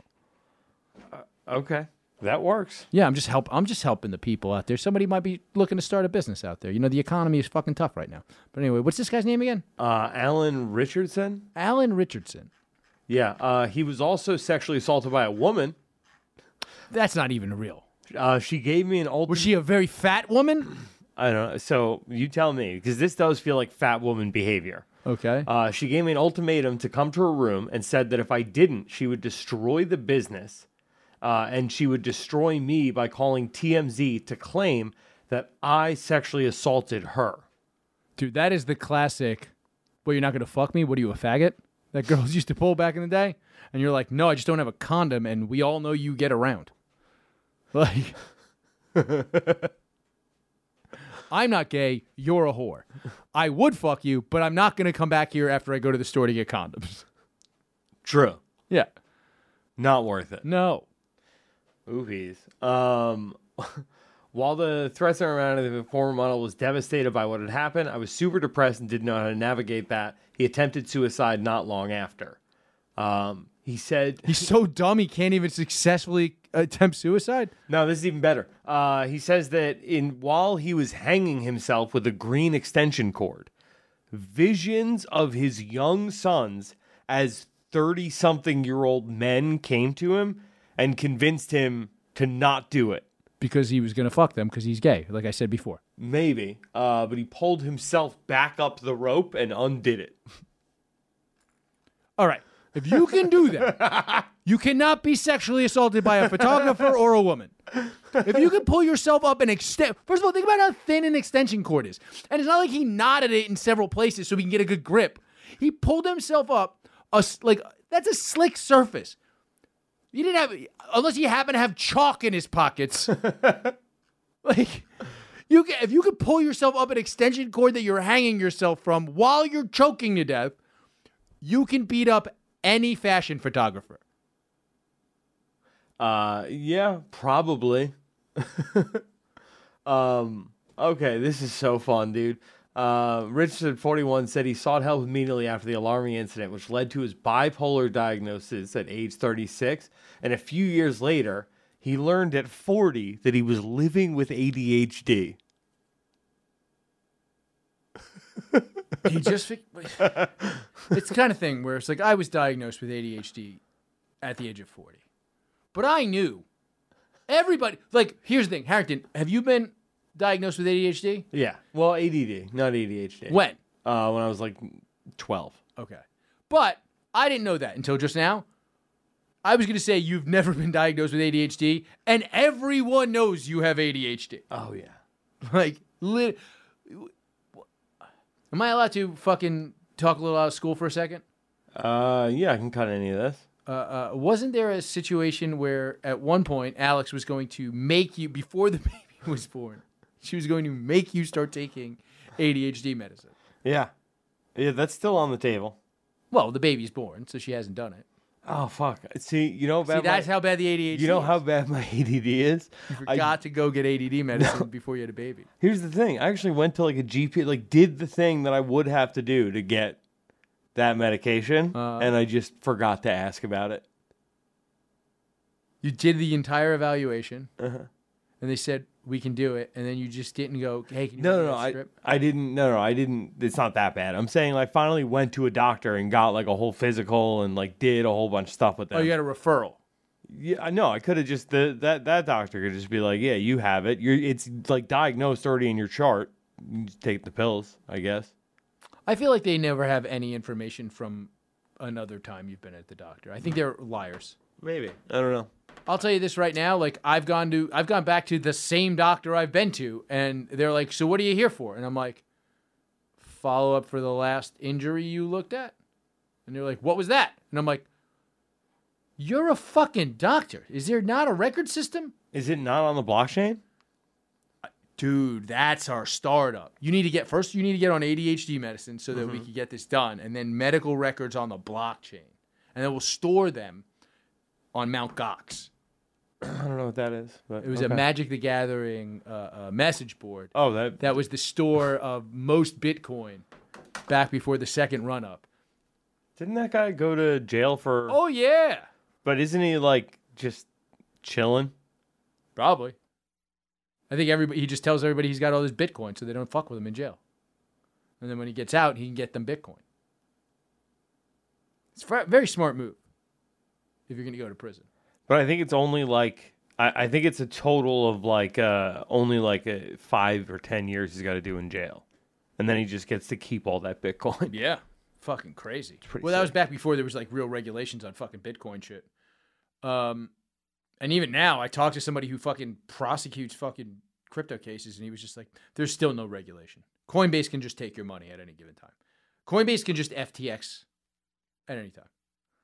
S2: Okay. That works.
S1: Yeah, I'm just help. I'm just helping the people out there. Somebody might be looking to start a business out there. You know, the economy is fucking tough right now. But anyway, what's this guy's name again?
S2: Uh, Alan Richardson?
S1: Alan Richardson.
S2: Yeah. Uh, he was also sexually assaulted by a woman.
S1: That's not even real.
S2: Uh, she gave me an ultimate.
S1: Was she a very fat woman?
S2: I don't know. So you tell me, because this does feel like fat woman behavior.
S1: Okay.
S2: Uh, she gave me an ultimatum to come to her room and said that if I didn't, she would destroy the business uh, and she would destroy me by calling T M Z to claim that I sexually assaulted her.
S1: Dude, that is the classic, well, you're not going to fuck me? What are you, a faggot? That girls used to pull back in the day? And you're like, no, I just don't have a condom, and we all know you get around. Like, I'm not gay, you're a whore. I would fuck you, but I'm not going to come back here after I go to the store to get condoms.
S2: True.
S1: Yeah.
S2: Not worth it.
S1: No.
S2: Oopies. Um, while the threats around the former model was devastated by what had happened, I was super depressed and didn't know how to navigate that. He attempted suicide not long after. Um, He said
S1: He's so dumb he can't even successfully attempt suicide?
S2: no. This is even better. Uh, he says that in while he was hanging himself with a green extension cord, visions of his young sons as thirty-something-year-old men came to him and convinced him to not do it.
S1: Because he was going to fuck them because he's gay, like I said before.
S2: Maybe. Uh, but he pulled himself back up the rope and undid it.
S1: All right. If you can do that, you cannot be sexually assaulted by a photographer or a woman. If you can pull yourself up and extend... First of all, think about how thin an extension cord is. And it's not like he knotted it in several places so he can get a good grip. He pulled himself up, a, like, that's a slick surface. You didn't have... Unless you happen to have chalk in his pockets. Like, you can, if you could pull yourself up an extension cord that you're hanging yourself from while you're choking to death, you can beat up any fashion photographer.
S2: Uh, yeah, probably. um, okay, this is so fun, dude. Uh, Richard forty-one said he sought help immediately after the alarming incident, which led to his bipolar diagnosis at age thirty-six. And a few years later, he learned at forty that he was living with A D H D.
S1: He just... It's the kind of thing where it's like, I was diagnosed with A D H D at the age of forty. But I knew everybody... Like, here's the thing. Harrington, have you been diagnosed with A D H D?
S2: Yeah. Well, A D D, not A D H D.
S1: When?
S2: Uh, when I was like twelve.
S1: Okay. But I didn't know that until just now. I was going to say you've never been diagnosed with A D H D, and everyone knows you have A D H D.
S2: Oh, yeah.
S1: Like, lit- am I allowed to fucking talk a little out of school for a second?
S2: Uh, yeah, I can cut any of this.
S1: Uh, uh, wasn't there a situation where at one point Alex was going to make you, before the baby was born, she was going to make you start taking A D H D medicine?
S2: Yeah. Yeah, that's still on the table.
S1: Well, the baby's born, so she hasn't done it.
S2: Oh, fuck. See, you know bad
S1: See, that's
S2: my,
S1: how bad the A D H D is.
S2: You know how bad my A D D is?
S1: You forgot
S2: I,
S1: to go get A D D medicine before you had a baby.
S2: Here's the thing. I actually went to like a G P, like did the thing that I would have to do to get that medication,
S1: Uh,
S2: and I just forgot to ask about it.
S1: You did the entire evaluation,
S2: Uh-huh.
S1: and they said, we can do it, and then you just didn't go, hey, can you
S2: No,
S1: give
S2: no,
S1: me
S2: no.
S1: that
S2: I,
S1: strip?
S2: I didn't. No, no, I didn't. It's not that bad. I'm saying like finally went to a doctor and got like a whole physical and like did a whole bunch of stuff with them.
S1: Oh, you got a referral.
S2: Yeah, I know. I could have just the that that doctor could just be like, yeah, you have it. You're it's like diagnosed already in your chart. You just take the pills, I guess.
S1: I feel like they never have any information from another time you've been at the doctor. I think they're liars.
S2: Maybe. I don't know.
S1: I'll tell you this right now. Like I've gone to, I've gone back to the same doctor I've been to, and they're like, "So what are you here for?" And I'm like, "Follow up for the last injury you looked at." And they're like, "What was that?" And I'm like, "You're a fucking doctor. Is there not a record system?"
S2: Is it not on the blockchain?
S1: Dude, that's our startup. You need to get first. You need to get on A D H D medicine so that
S2: Mm-hmm.
S1: we can get this done, and then medical records on the blockchain, and then we'll store them on Mount Gox.
S2: I don't know what that is. But
S1: It was
S2: okay.
S1: a Magic the Gathering uh, uh, message board.
S2: Oh, that.
S1: That was the store of most Bitcoin back before the second run up.
S2: Didn't that guy go to jail for?
S1: Oh yeah,
S2: But isn't he like just chilling?
S1: probably. I think everybody he just tells everybody he's got all this Bitcoin so they don't fuck with him in jail. And then when he gets out, he can get them Bitcoin. It's a very smart move if you're going to go to prison.
S2: But I think it's only like I, I think it's a total of like uh, only like a five or ten years he's got to do in jail, and then he just gets to keep all that Bitcoin.
S1: Yeah, fucking crazy.
S2: pretty
S1: Well, that was
S2: sick.
S1: back before there was like real regulations on fucking Bitcoin shit. Um, and even now, I talked to somebody who fucking prosecutes fucking crypto cases, and he was just like, "There's still no regulation. Coinbase can just take your money at any given time. Coinbase can just F T X at any time.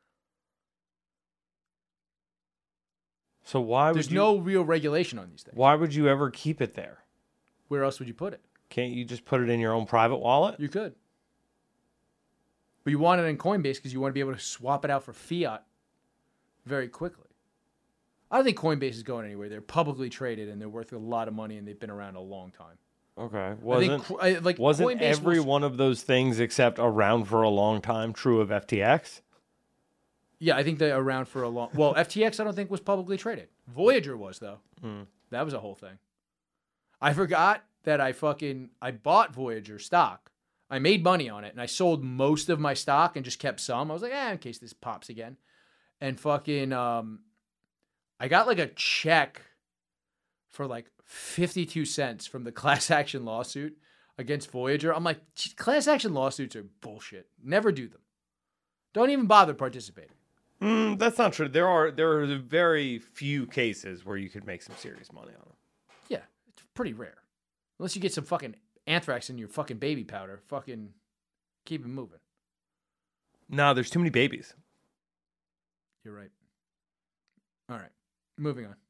S2: So why
S1: There's
S2: would you?
S1: no real regulation on these things.
S2: Why would you ever keep it there?
S1: Where else would you put it?
S2: Can't you just put it in your own private wallet?
S1: You could. But you want it in Coinbase because you want to be able to swap it out for fiat very quickly. I don't think Coinbase is going anywhere. They're publicly traded and they're worth a lot of money and they've been around a long time.
S2: Okay,
S1: I
S2: wasn't
S1: think, I- like
S2: wasn't
S1: Coinbase
S2: every
S1: was-
S2: one of those things except around for a long time true of F T X?
S1: Yeah, I think they're around for a long. Well, F T X I don't think was publicly traded. Voyager was though.
S2: Mm.
S1: That was a whole thing. I forgot that I fucking I bought Voyager stock. I made money on it, and I sold most of my stock and just kept some. I was like, eh, in case this pops again. And fucking, um, I got like a check for like fifty-two cents from the class action lawsuit against Voyager. I'm like, class action lawsuits are bullshit. Never do them. Don't even bother participating.
S2: Mm, that's not true. There are there are very few cases where you could make some serious money on them.
S1: Yeah, it's pretty rare. Unless you get some fucking anthrax in your fucking baby powder. Fucking keep it moving.
S2: No, there's too many babies.
S1: You're right. All right, moving on.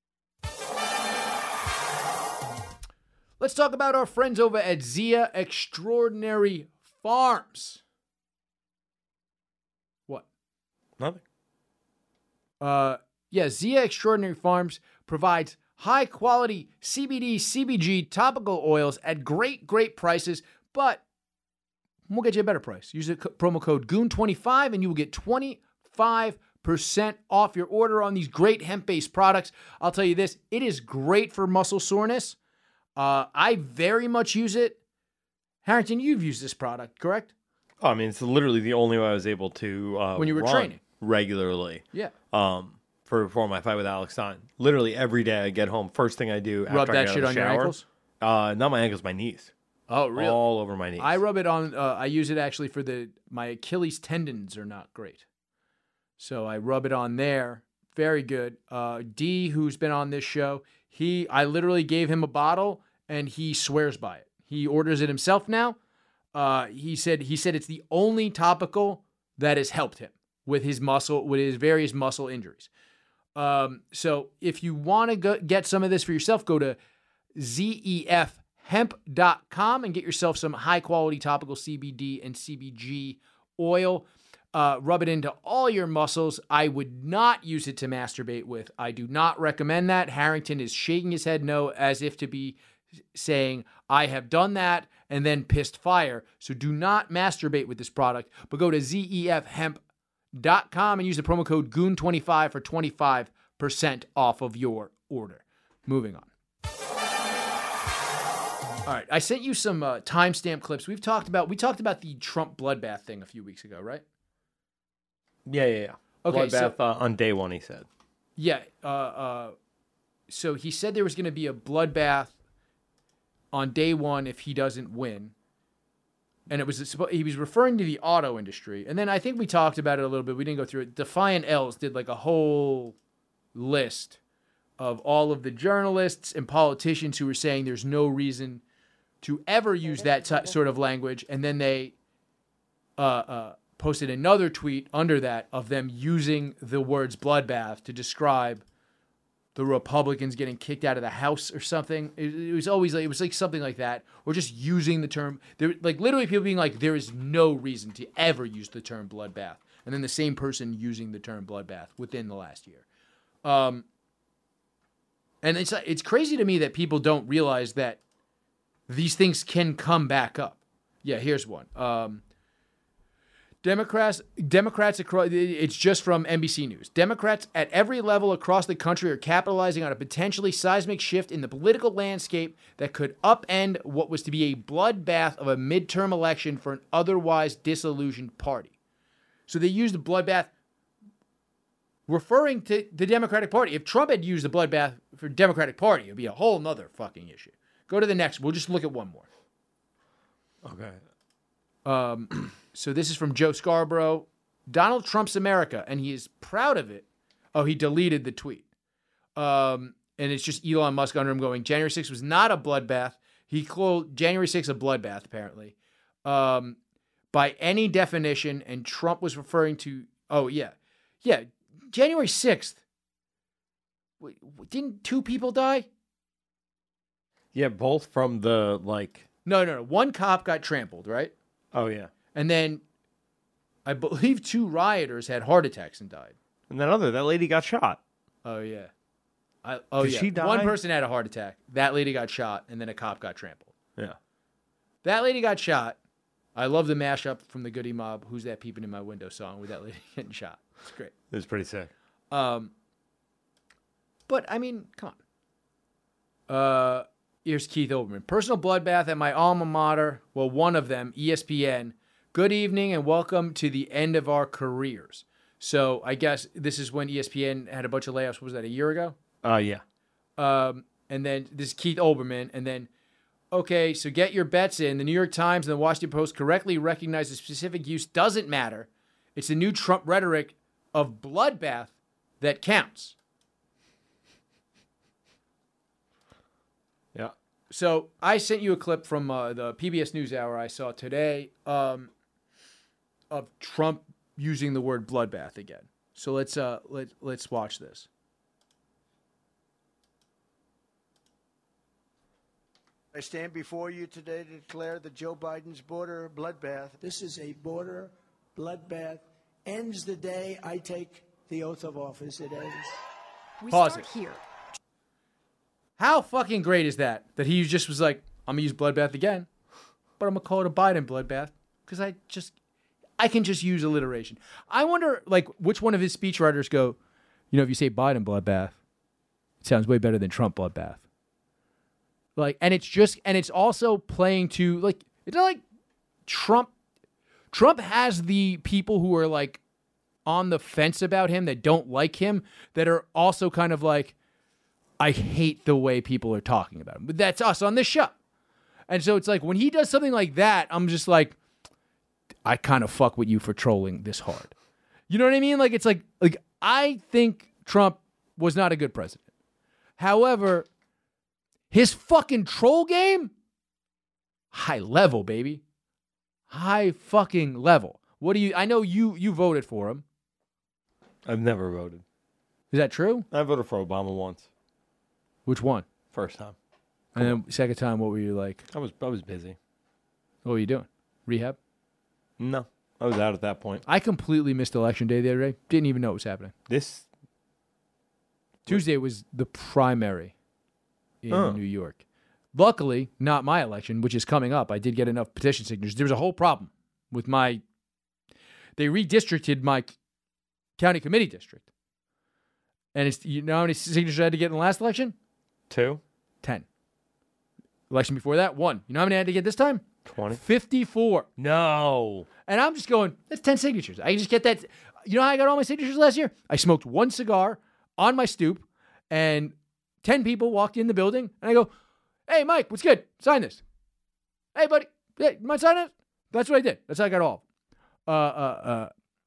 S1: Let's talk about our friends over at Zia Extraordinary Farms. What?
S2: Nothing.
S1: Uh, yeah, Zia Extraordinary Farms provides high quality C B D, C B G topical oils at great, great prices, but we'll get you a better price. Use the co- promo code Goon twenty-five and you will get twenty-five percent off your order on these great hemp-based products. I'll tell you this, it is great for muscle soreness. Uh, I very much use it. Harrington, you've used this product, correct?
S2: Oh, I mean, it's literally the only way I was able to uh,
S1: When you were
S2: run
S1: training.
S2: regularly.
S1: Yeah.
S2: Um, for for my fight with Alex Stein. Literally every day I get home, first thing I do after
S1: Rub
S2: I
S1: that
S2: get
S1: shit
S2: out
S1: on
S2: of the
S1: your
S2: shower,
S1: ankles?
S2: Uh, not my ankles, my knees.
S1: Oh, really?
S2: All over my knees.
S1: I rub it on, uh, I use it actually for the, my Achilles tendons are not great. So I rub it on there. Very good. Uh, D, who's been on this show, he, I literally gave him a bottle and he swears by it. He orders it himself now. Uh, he said, he said it's the only topical that has helped him with his muscle, with his various muscle injuries. Um, so if you want to go get some of this for yourself, go to zef hemp dot com and get yourself some high quality topical C B D and C B G oil. Uh, rub it into all your muscles. I would not use it to masturbate with. I do not recommend that. Harrington is shaking his head no, as if to be saying, I have done that and then pissed fire. So do not masturbate with this product, but go to zef hemp dot com and use the promo code Goon twenty-five for twenty-five percent off of your order. Moving on. All right, I sent you some uh, timestamp clips. We've talked about we talked about the Trump bloodbath thing a few weeks ago, right?
S2: Yeah, yeah, yeah.
S1: Okay,
S2: Bloodbath
S1: so,
S2: uh, on day one, he said.
S1: Yeah. Uh, uh, so he said there was going to be a bloodbath on day one if he doesn't win. And it was he was referring to the auto industry. And then I think we talked about it a little bit. We didn't go through it. Defiant L's did like a whole list of all of the journalists and politicians who were saying there's no reason to ever use that t- sort of language. And then they uh, uh, posted another tweet under that of them using the words bloodbath to describe the Republicans getting kicked out of the House or something. It, it was always like, it was like something like that, or just using the term. There, like literally people being like, there is no reason to ever use the term bloodbath, and then the same person using the term bloodbath within the last year. Um, and it's it's crazy to me that people don't realize that these things can come back up. Yeah, here's one. Um, Democrats, Democrats across, it's just from N B C News. Democrats at every level across the country are capitalizing on a potentially seismic shift in the political landscape that could upend what was to be a bloodbath of a midterm election for an otherwise disillusioned party. So they used the bloodbath referring to the Democratic Party. If Trump had used the bloodbath for Democratic Party, it would be a whole nother fucking issue. Go to the next. We'll just look at one more.
S2: Okay.
S1: Um... So this is from Joe Scarborough. Donald Trump's America, and he is proud of it. Oh, he deleted the tweet. Um, and it's just Elon Musk under him going, January sixth was not a bloodbath. He called January sixth a bloodbath, apparently. Um, by any definition, and Trump was referring to, oh, yeah. Yeah, January sixth. Wait, didn't two people die?
S2: Yeah, both from the, like...
S1: No, no, no. One cop got trampled, right?
S2: Oh, yeah.
S1: And then I believe two rioters had heart attacks and died.
S2: And that other, that lady got shot.
S1: Oh, yeah. I, oh,
S2: Did
S1: yeah.
S2: she die?
S1: One person had a heart attack. That lady got shot, and then a cop got trampled.
S2: Yeah.
S1: That lady got shot, I love the mashup from the Goody Mob, Who's That Peeping in My Window song with that lady getting shot. It's great.
S2: It was pretty sick.
S1: Um, but, I mean, come on. Uh, here's Keith Olbermann. Personal bloodbath at my alma mater. Well, one of them, E S P N. Good evening and welcome to the end of our careers. So I guess this is when E S P N had a bunch of layoffs. What was that, a year ago?
S2: Uh, yeah.
S1: Um, and then this is Keith Olbermann. And then, okay, so get your bets in. The New York Times and the Washington Post correctly recognize the specific use doesn't matter. It's the new Trump rhetoric of bloodbath that counts.
S2: Yeah.
S1: So I sent you a clip from uh, the P B S NewsHour I saw today um, of Trump using the word bloodbath again. So let's uh, let let's watch this.
S3: I stand before you today to declare that Joe Biden's border bloodbath.
S4: This is a border bloodbath. Ends the day I take the oath of office. It ends.
S5: We
S1: Pause
S5: start
S1: it.
S5: here.
S1: How fucking great is that? That he just was like, I'm gonna use bloodbath again, but I'm gonna call it a Biden bloodbath because I just, I can just use alliteration. I wonder, like, which one of his speechwriters go, you know, if you say Biden bloodbath, it sounds way better than Trump bloodbath. Like, and it's just, and it's also playing to, like, it's not like Trump, Trump has the people who are like on the fence about him that don't like him that are also kind of like, I hate the way people are talking about him. But that's us on this show. And so it's like when he does something like that, I'm just like, I kind of fuck with you for trolling this hard. You know what I mean? Like, it's like, like I think Trump was not a good president. However, his fucking troll game, high level, baby. High fucking level. What do you, I know you, you voted for him.
S2: I've never voted.
S1: Is that true?
S2: I voted for Obama once.
S1: Which one?
S2: First time.
S1: And then second time, what were you like?
S2: I was I was busy.
S1: What were you doing? Rehab?
S2: No, I was out at that point.
S1: I completely missed election day the other day. Didn't even know it was happening.
S2: This
S1: Tuesday was the primary in
S2: Oh.
S1: New York. Luckily, not my election, which is coming up. I did get enough petition signatures. There was a whole problem with my... They redistricted my county committee district. And it's, you know how many signatures I had to get in the last election?
S2: two,
S1: ten. Election before that, one. You know how many I had to get this time?
S2: twenty.
S1: fifty-four.
S2: No.
S1: And I'm just going, that's ten signatures. I just get that. You know how I got all my signatures last year? I smoked one cigar on my stoop, and ten people walked in the building, and I go, hey, Mike, what's good? Sign this. Hey, buddy, hey, you mind signing it? That's what I did. That's how I got all. Uh, uh, uh.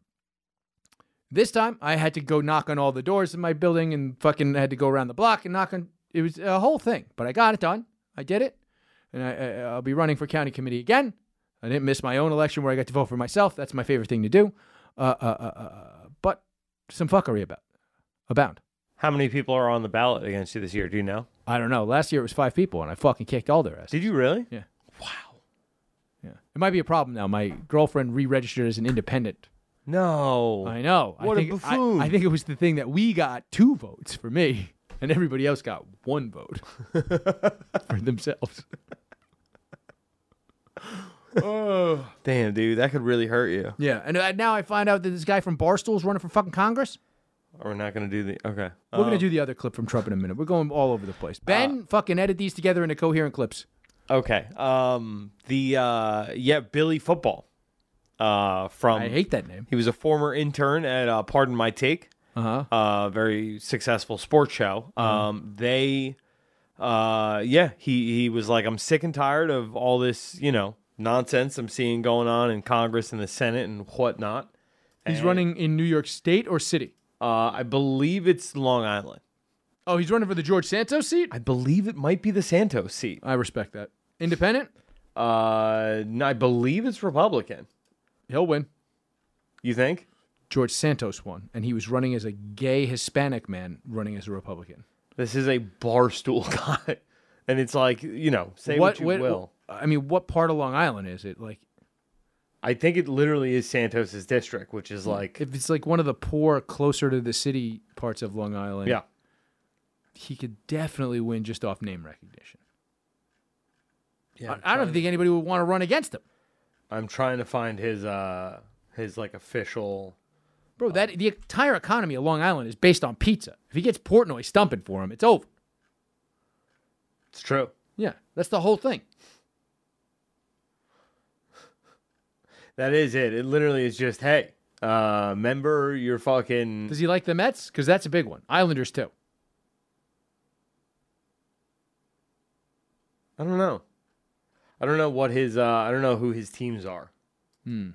S1: This time, I had to go knock on all the doors in my building and fucking had to go around the block and knock on. It was a whole thing, but I got it done. I did it, and I, I, I'll be running for county committee again. I didn't miss my own election where I got to vote for myself. That's my favorite thing to do. Uh, uh, uh, uh, but some fuckery about abound.
S2: How many people are on the ballot against you this year? Do you know?
S1: I don't know. Last year it was five people, and I fucking kicked all their asses.
S2: Did you really?
S1: Yeah.
S2: Wow.
S1: Yeah. It might be a problem now. My girlfriend re-registered as an independent.
S2: No.
S1: I know.
S2: What
S1: I
S2: a
S1: think,
S2: buffoon.
S1: I, I think it was the thing that we got two votes for me, and everybody else got one vote for themselves.
S2: Oh, damn, dude, that could really hurt you.
S1: Yeah, and uh, now I find out that this guy from Barstool's running for fucking Congress.
S2: We're not gonna do the okay.
S1: We're gonna do the other clip from Trump in a minute. We're going all over the place. Ben, fucking edit these together into coherent clips.
S2: Okay. Um. The uh. Yeah. Billy Football. Uh. From.
S1: I hate that name.
S2: He was a former intern at uh, Pardon My Take.
S1: Uh huh.
S2: Uh. Very successful sports show. Um. They. Uh. Yeah. He he was like, I'm sick and tired of all this, you know, nonsense I'm seeing going on in Congress and the Senate and whatnot.
S1: He's
S2: And,
S1: running in New York State or city.
S2: Uh. I believe it's Long Island.
S1: Oh, he's running for the George Santos seat.
S2: I believe it might be the Santos seat.
S1: I respect that. Independent,
S2: Uh. I believe it's Republican.
S1: he'll win.
S2: You think?
S1: George Santos won, and he was running as a gay Hispanic man running as a Republican.
S2: This is a barstool guy. And it's like, you know, say what, you will.
S1: I mean, what part of Long Island is it? Like,
S2: I think it literally is Santos's district, which is like,
S1: if it's like one of the poor, closer to the city parts of Long Island,
S2: yeah.
S1: he could definitely win just off name recognition.
S2: yeah
S1: I, I don't think anybody would want to run against him.
S2: I'm trying to find his uh his like official.
S1: Bro, that the entire economy of Long Island is based on pizza. If he gets Portnoy stumping for him, it's over.
S2: It's true.
S1: Yeah, that's the whole thing.
S2: That is it. It literally is just, hey, uh, remember your fucking.
S1: Does he like the Mets? Because that's a big one. Islanders too.
S2: I don't know. I don't know what his. Uh, I don't know who his teams are.
S1: Hmm.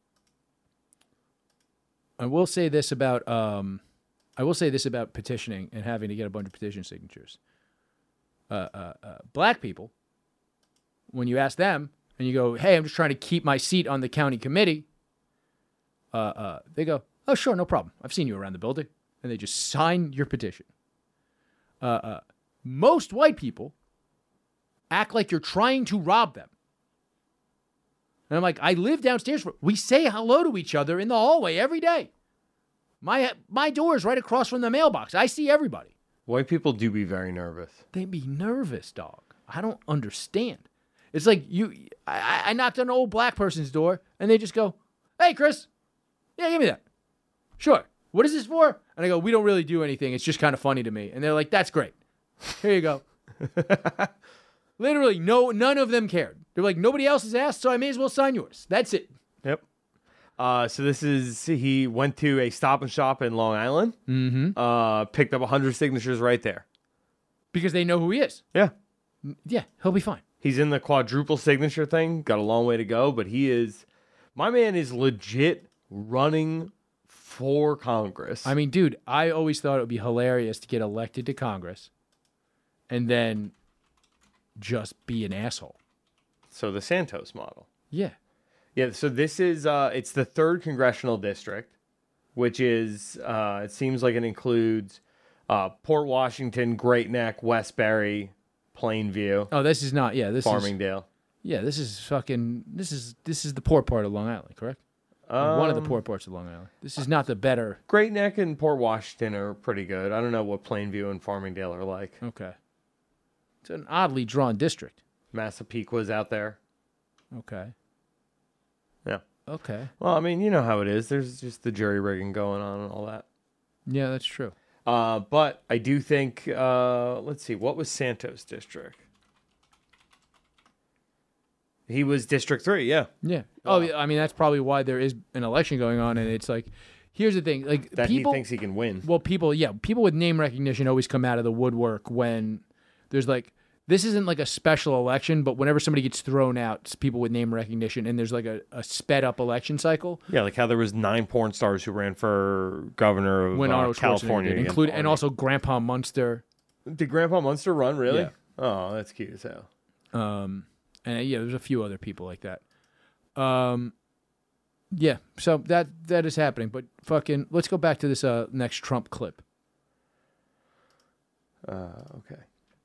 S1: I will say this about. Um, I will say this about petitioning and having to get a bunch of petition signatures. Uh, uh, uh, black people, when you ask them and you go, "Hey, I'm just trying to keep my seat on the county committee," uh, uh, they go, "Oh, sure, no problem. I've seen you around the building," and they just sign your petition. Uh, uh, most white people act like you're trying to rob them. And I'm like, I live downstairs. We say hello to each other in the hallway every day. My my door is right across from the mailbox. I see everybody.
S2: White people do be very nervous.
S1: They be nervous, dog. I don't understand. It's like you. I, I knocked on an old black person's door, and they just go, "Hey, Chris, yeah, give me that. Sure. What is this for?" And I go, "We don't really do anything. It's just kind of funny to me." And they're like, "That's great. Here you go." Literally, no, none of them cared. They're like, nobody else has asked, so I may as well sign yours. That's it.
S2: Yep. Uh, so this is, he went to a Stop and Shop in Long Island,
S1: Mm-hmm.
S2: uh, picked up one hundred signatures right there.
S1: Because they know who he is.
S2: Yeah.
S1: Yeah, he'll be fine.
S2: He's in the quadruple signature thing. Got a long way to go, but he is, my man is legit running for Congress.
S1: I mean, dude, I always thought it would be hilarious to get elected to Congress and then just be an asshole.
S2: So the Santos model.
S1: Yeah.
S2: Yeah, so this is, uh, it's the third congressional district, which is, uh, it seems like it includes uh, Port Washington, Great Neck, Westbury, Plainview,
S1: Oh, this is not, yeah, this is,
S2: Farmingdale.
S1: yeah, this is fucking, this is, this is the poor part of Long Island, correct? Or one of the
S2: Um,
S1: poor parts of Long Island. This is not the better.
S2: Great Neck and Port Washington are pretty good. I don't know what Plainview and Farmingdale are like.
S1: Okay. It's an oddly drawn district.
S2: Massapequa's out there.
S1: Okay.
S2: Yeah.
S1: Okay.
S2: Well, I mean, you know how it is. There's just the jury rigging going on and all that.
S1: Yeah, that's true.
S2: Uh, but I do think, uh, let's see, what was Santos district? He was District three, yeah.
S1: Yeah. Oh, yeah, I mean, that's probably why there is an election going on, and it's like, here's the thing, like
S2: That
S1: people.
S2: he thinks he can win.
S1: Well, people, yeah, people with name recognition always come out of the woodwork when there's like, this isn't like a special election, but whenever somebody gets thrown out, it's people with name recognition, and there's like a, a sped up election cycle.
S2: Yeah, like how there was nine porn stars who ran for governor of
S1: When
S2: uh,
S1: Arnold Schwarzenegger
S2: California,
S1: did,
S2: against
S1: include, and
S2: Arnie.
S1: also Grandpa Munster.
S2: Did Grandpa Munster run really?
S1: Yeah.
S2: Oh, that's cute as hell.
S1: Um, and uh, yeah, there's a few other people like that. Um, yeah, so that that is happening. But fucking, let's go back to this uh, next Trump clip.
S2: Uh, okay.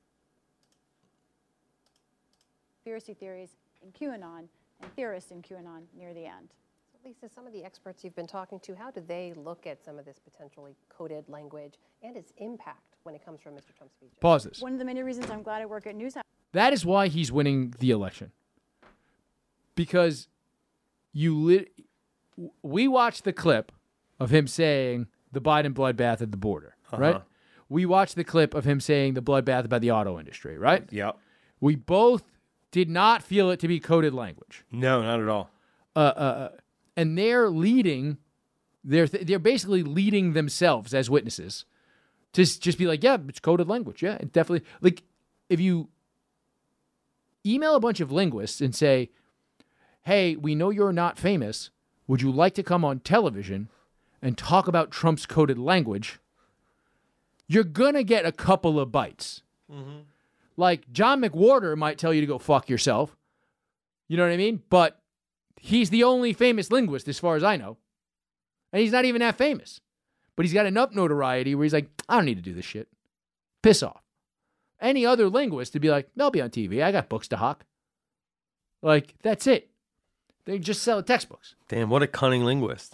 S5: Conspiracy theories in QAnon and theorists in QAnon near the end.
S6: Lisa, some of the experts you've been talking to, how do they look at some of this potentially coded language and its impact when it comes from Mister Trump's speech?
S1: Pause this.
S5: One of the many reasons I'm glad I work at News House.
S1: That is why he's winning the election. Because you lit. We watched the clip of him saying the Biden bloodbath at the border, right?
S2: Uh-huh.
S1: We watched the clip of him saying the bloodbath about the auto industry, right?
S2: Yep.
S1: We both did not feel it to be coded language.
S2: No, not at all.
S1: Uh, uh, and they're leading, they're th- they're basically leading themselves as witnesses to s- just be like, yeah, it's coded language. Yeah, it definitely. Like, if you email a bunch of linguists and say, hey, we know you're not famous. Would you like to come on television and talk about Trump's coded language? You're going to get a couple of bites.
S2: Mm-hmm.
S1: Like, John McWhorter might tell you to go fuck yourself. You know what I mean? But he's the only famous linguist as far as I know. And he's not even that famous. But he's got enough notoriety where he's like, I don't need to do this shit. Piss off. Any other linguist to be like, they'll be on T V. I got books to hawk. Like, that's it. They just sell textbooks.
S2: Damn, what a cunning linguist.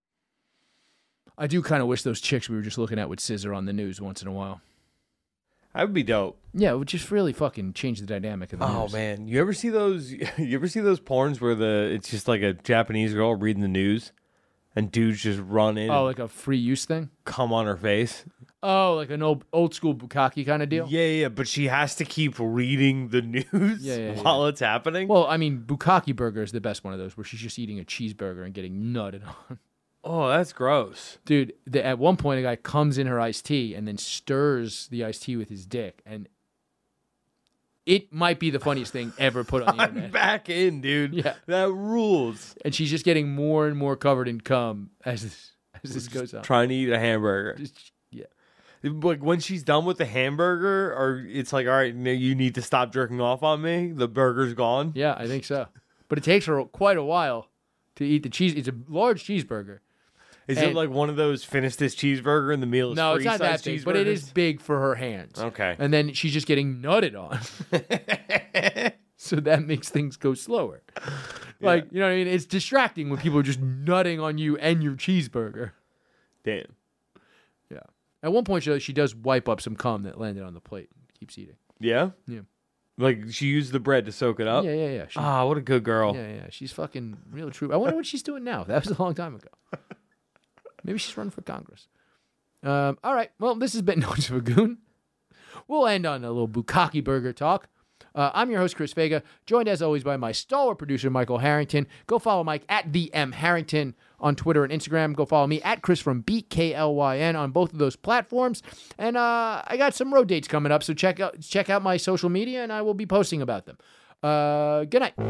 S1: I do kind of wish those chicks we were just looking at would scissor on the news once in a while.
S2: That would be dope.
S1: Yeah, it would just really fucking change the dynamic of the
S2: Oh
S1: news.
S2: man, you ever see those? You ever see those porns where the it's just like a Japanese girl reading the news, and dudes just run in,
S1: Oh,
S2: and
S1: like a free use thing?
S2: come on her face?
S1: Oh, like an old old school bukkake kind of deal?
S2: Yeah, yeah, but she has to keep reading the news
S1: Yeah, yeah,
S2: while it's happening.
S1: Well, I mean, bukkake burger is the best one of those where she's just eating a cheeseburger and getting nutted on.
S2: Oh, that's gross.
S1: Dude, the, at one point, a guy comes in her iced tea and then stirs the iced tea with his dick. And it might be the funniest thing ever put on the
S2: I'm
S1: internet.
S2: back in, dude.
S1: Yeah.
S2: That rules.
S1: And she's just getting more and more covered in cum as this, as this goes on.
S2: Trying to eat a hamburger.
S1: Just- yeah.
S2: Like when she's done with the hamburger, or it's like, all right, now you need to stop jerking off on me. The burger's gone.
S1: Yeah, I think so. But it takes her quite a while to eat the cheese. It's a large cheeseburger.
S2: Is
S1: And-
S2: it like one of those finish this cheeseburger and the meal is
S1: No,
S2: free
S1: it's not that
S2: size
S1: big, but it is
S2: cheeseburgers?
S1: big for her hands.
S2: Okay.
S1: And then she's just getting nutted on. So that makes things go slower. Like, you know what I mean? It's distracting when people are just nutting on you and your cheeseburger.
S2: Damn.
S1: Yeah. At one point, she, she does wipe up some cum that landed on the plate and keeps eating.
S2: Yeah?
S1: Yeah.
S2: Like she used the bread to soak it up?
S1: Yeah, yeah, yeah. She,
S2: Ah, what a good girl.
S1: yeah, yeah. She's fucking real true. I wonder what she's doing now. That was a long time ago. Maybe she's running for Congress. Um, all right. Well, this has been Notes of a Goon. We'll end on a little bukkake burger talk. Uh, I'm your host, Chris Vega, joined as always by my stalwart producer, Michael Harrington. Go follow Mike at the M Harrington on Twitter and Instagram. Go follow me at Chris from B K L Y N on both of those platforms. And uh, I got some road dates coming up, so check out check out my social media, and I will be posting about them. Uh, good night.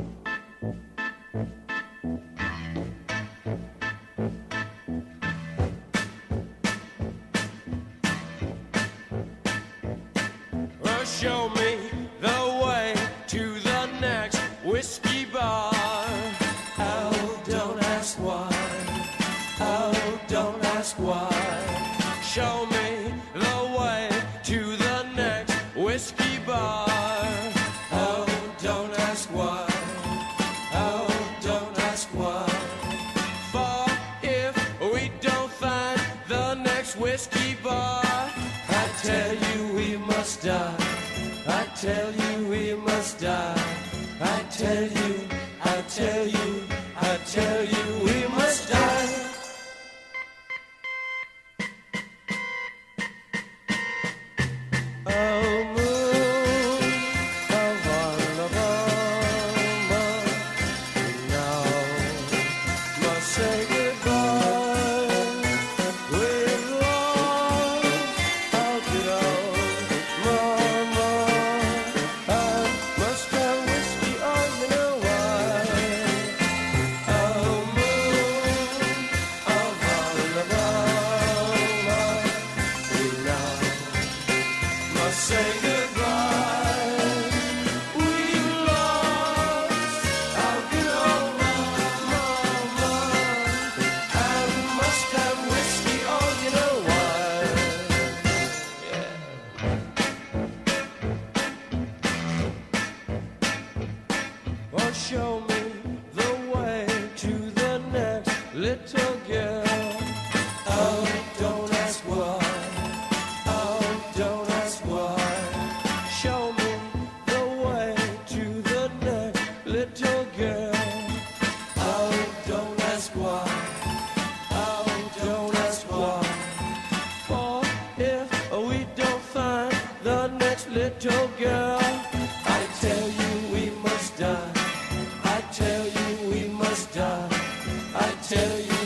S7: Well, show me the way to the next whiskey bar. Oh, don't ask why. Oh, don't ask why. Show me the way to the next whiskey bar. Oh, don't ask why. Oh, don't ask why. For if we don't find the next whiskey bar, I tell you we must die. I tell you we must die. I tell you, I tell you, I tell you we must die. Oh, moon of Alabama, now must say goodbye. We've lost our good old mama. I must have whiskey, oh, you know why. Oh, moon of Alabama, we now must say goodbye. We've lost our good old mama, and must have whiskey, oh, you know why. Yeah. Well, show me the way to the next little girl. Oh, don't ask why. Oh, don't ask why. Show me the way to the next little girl. Oh, don't ask why. Oh, don't ask why. For if we don't find the next little girl, I tell you we must die. I tell you we must die. I tell you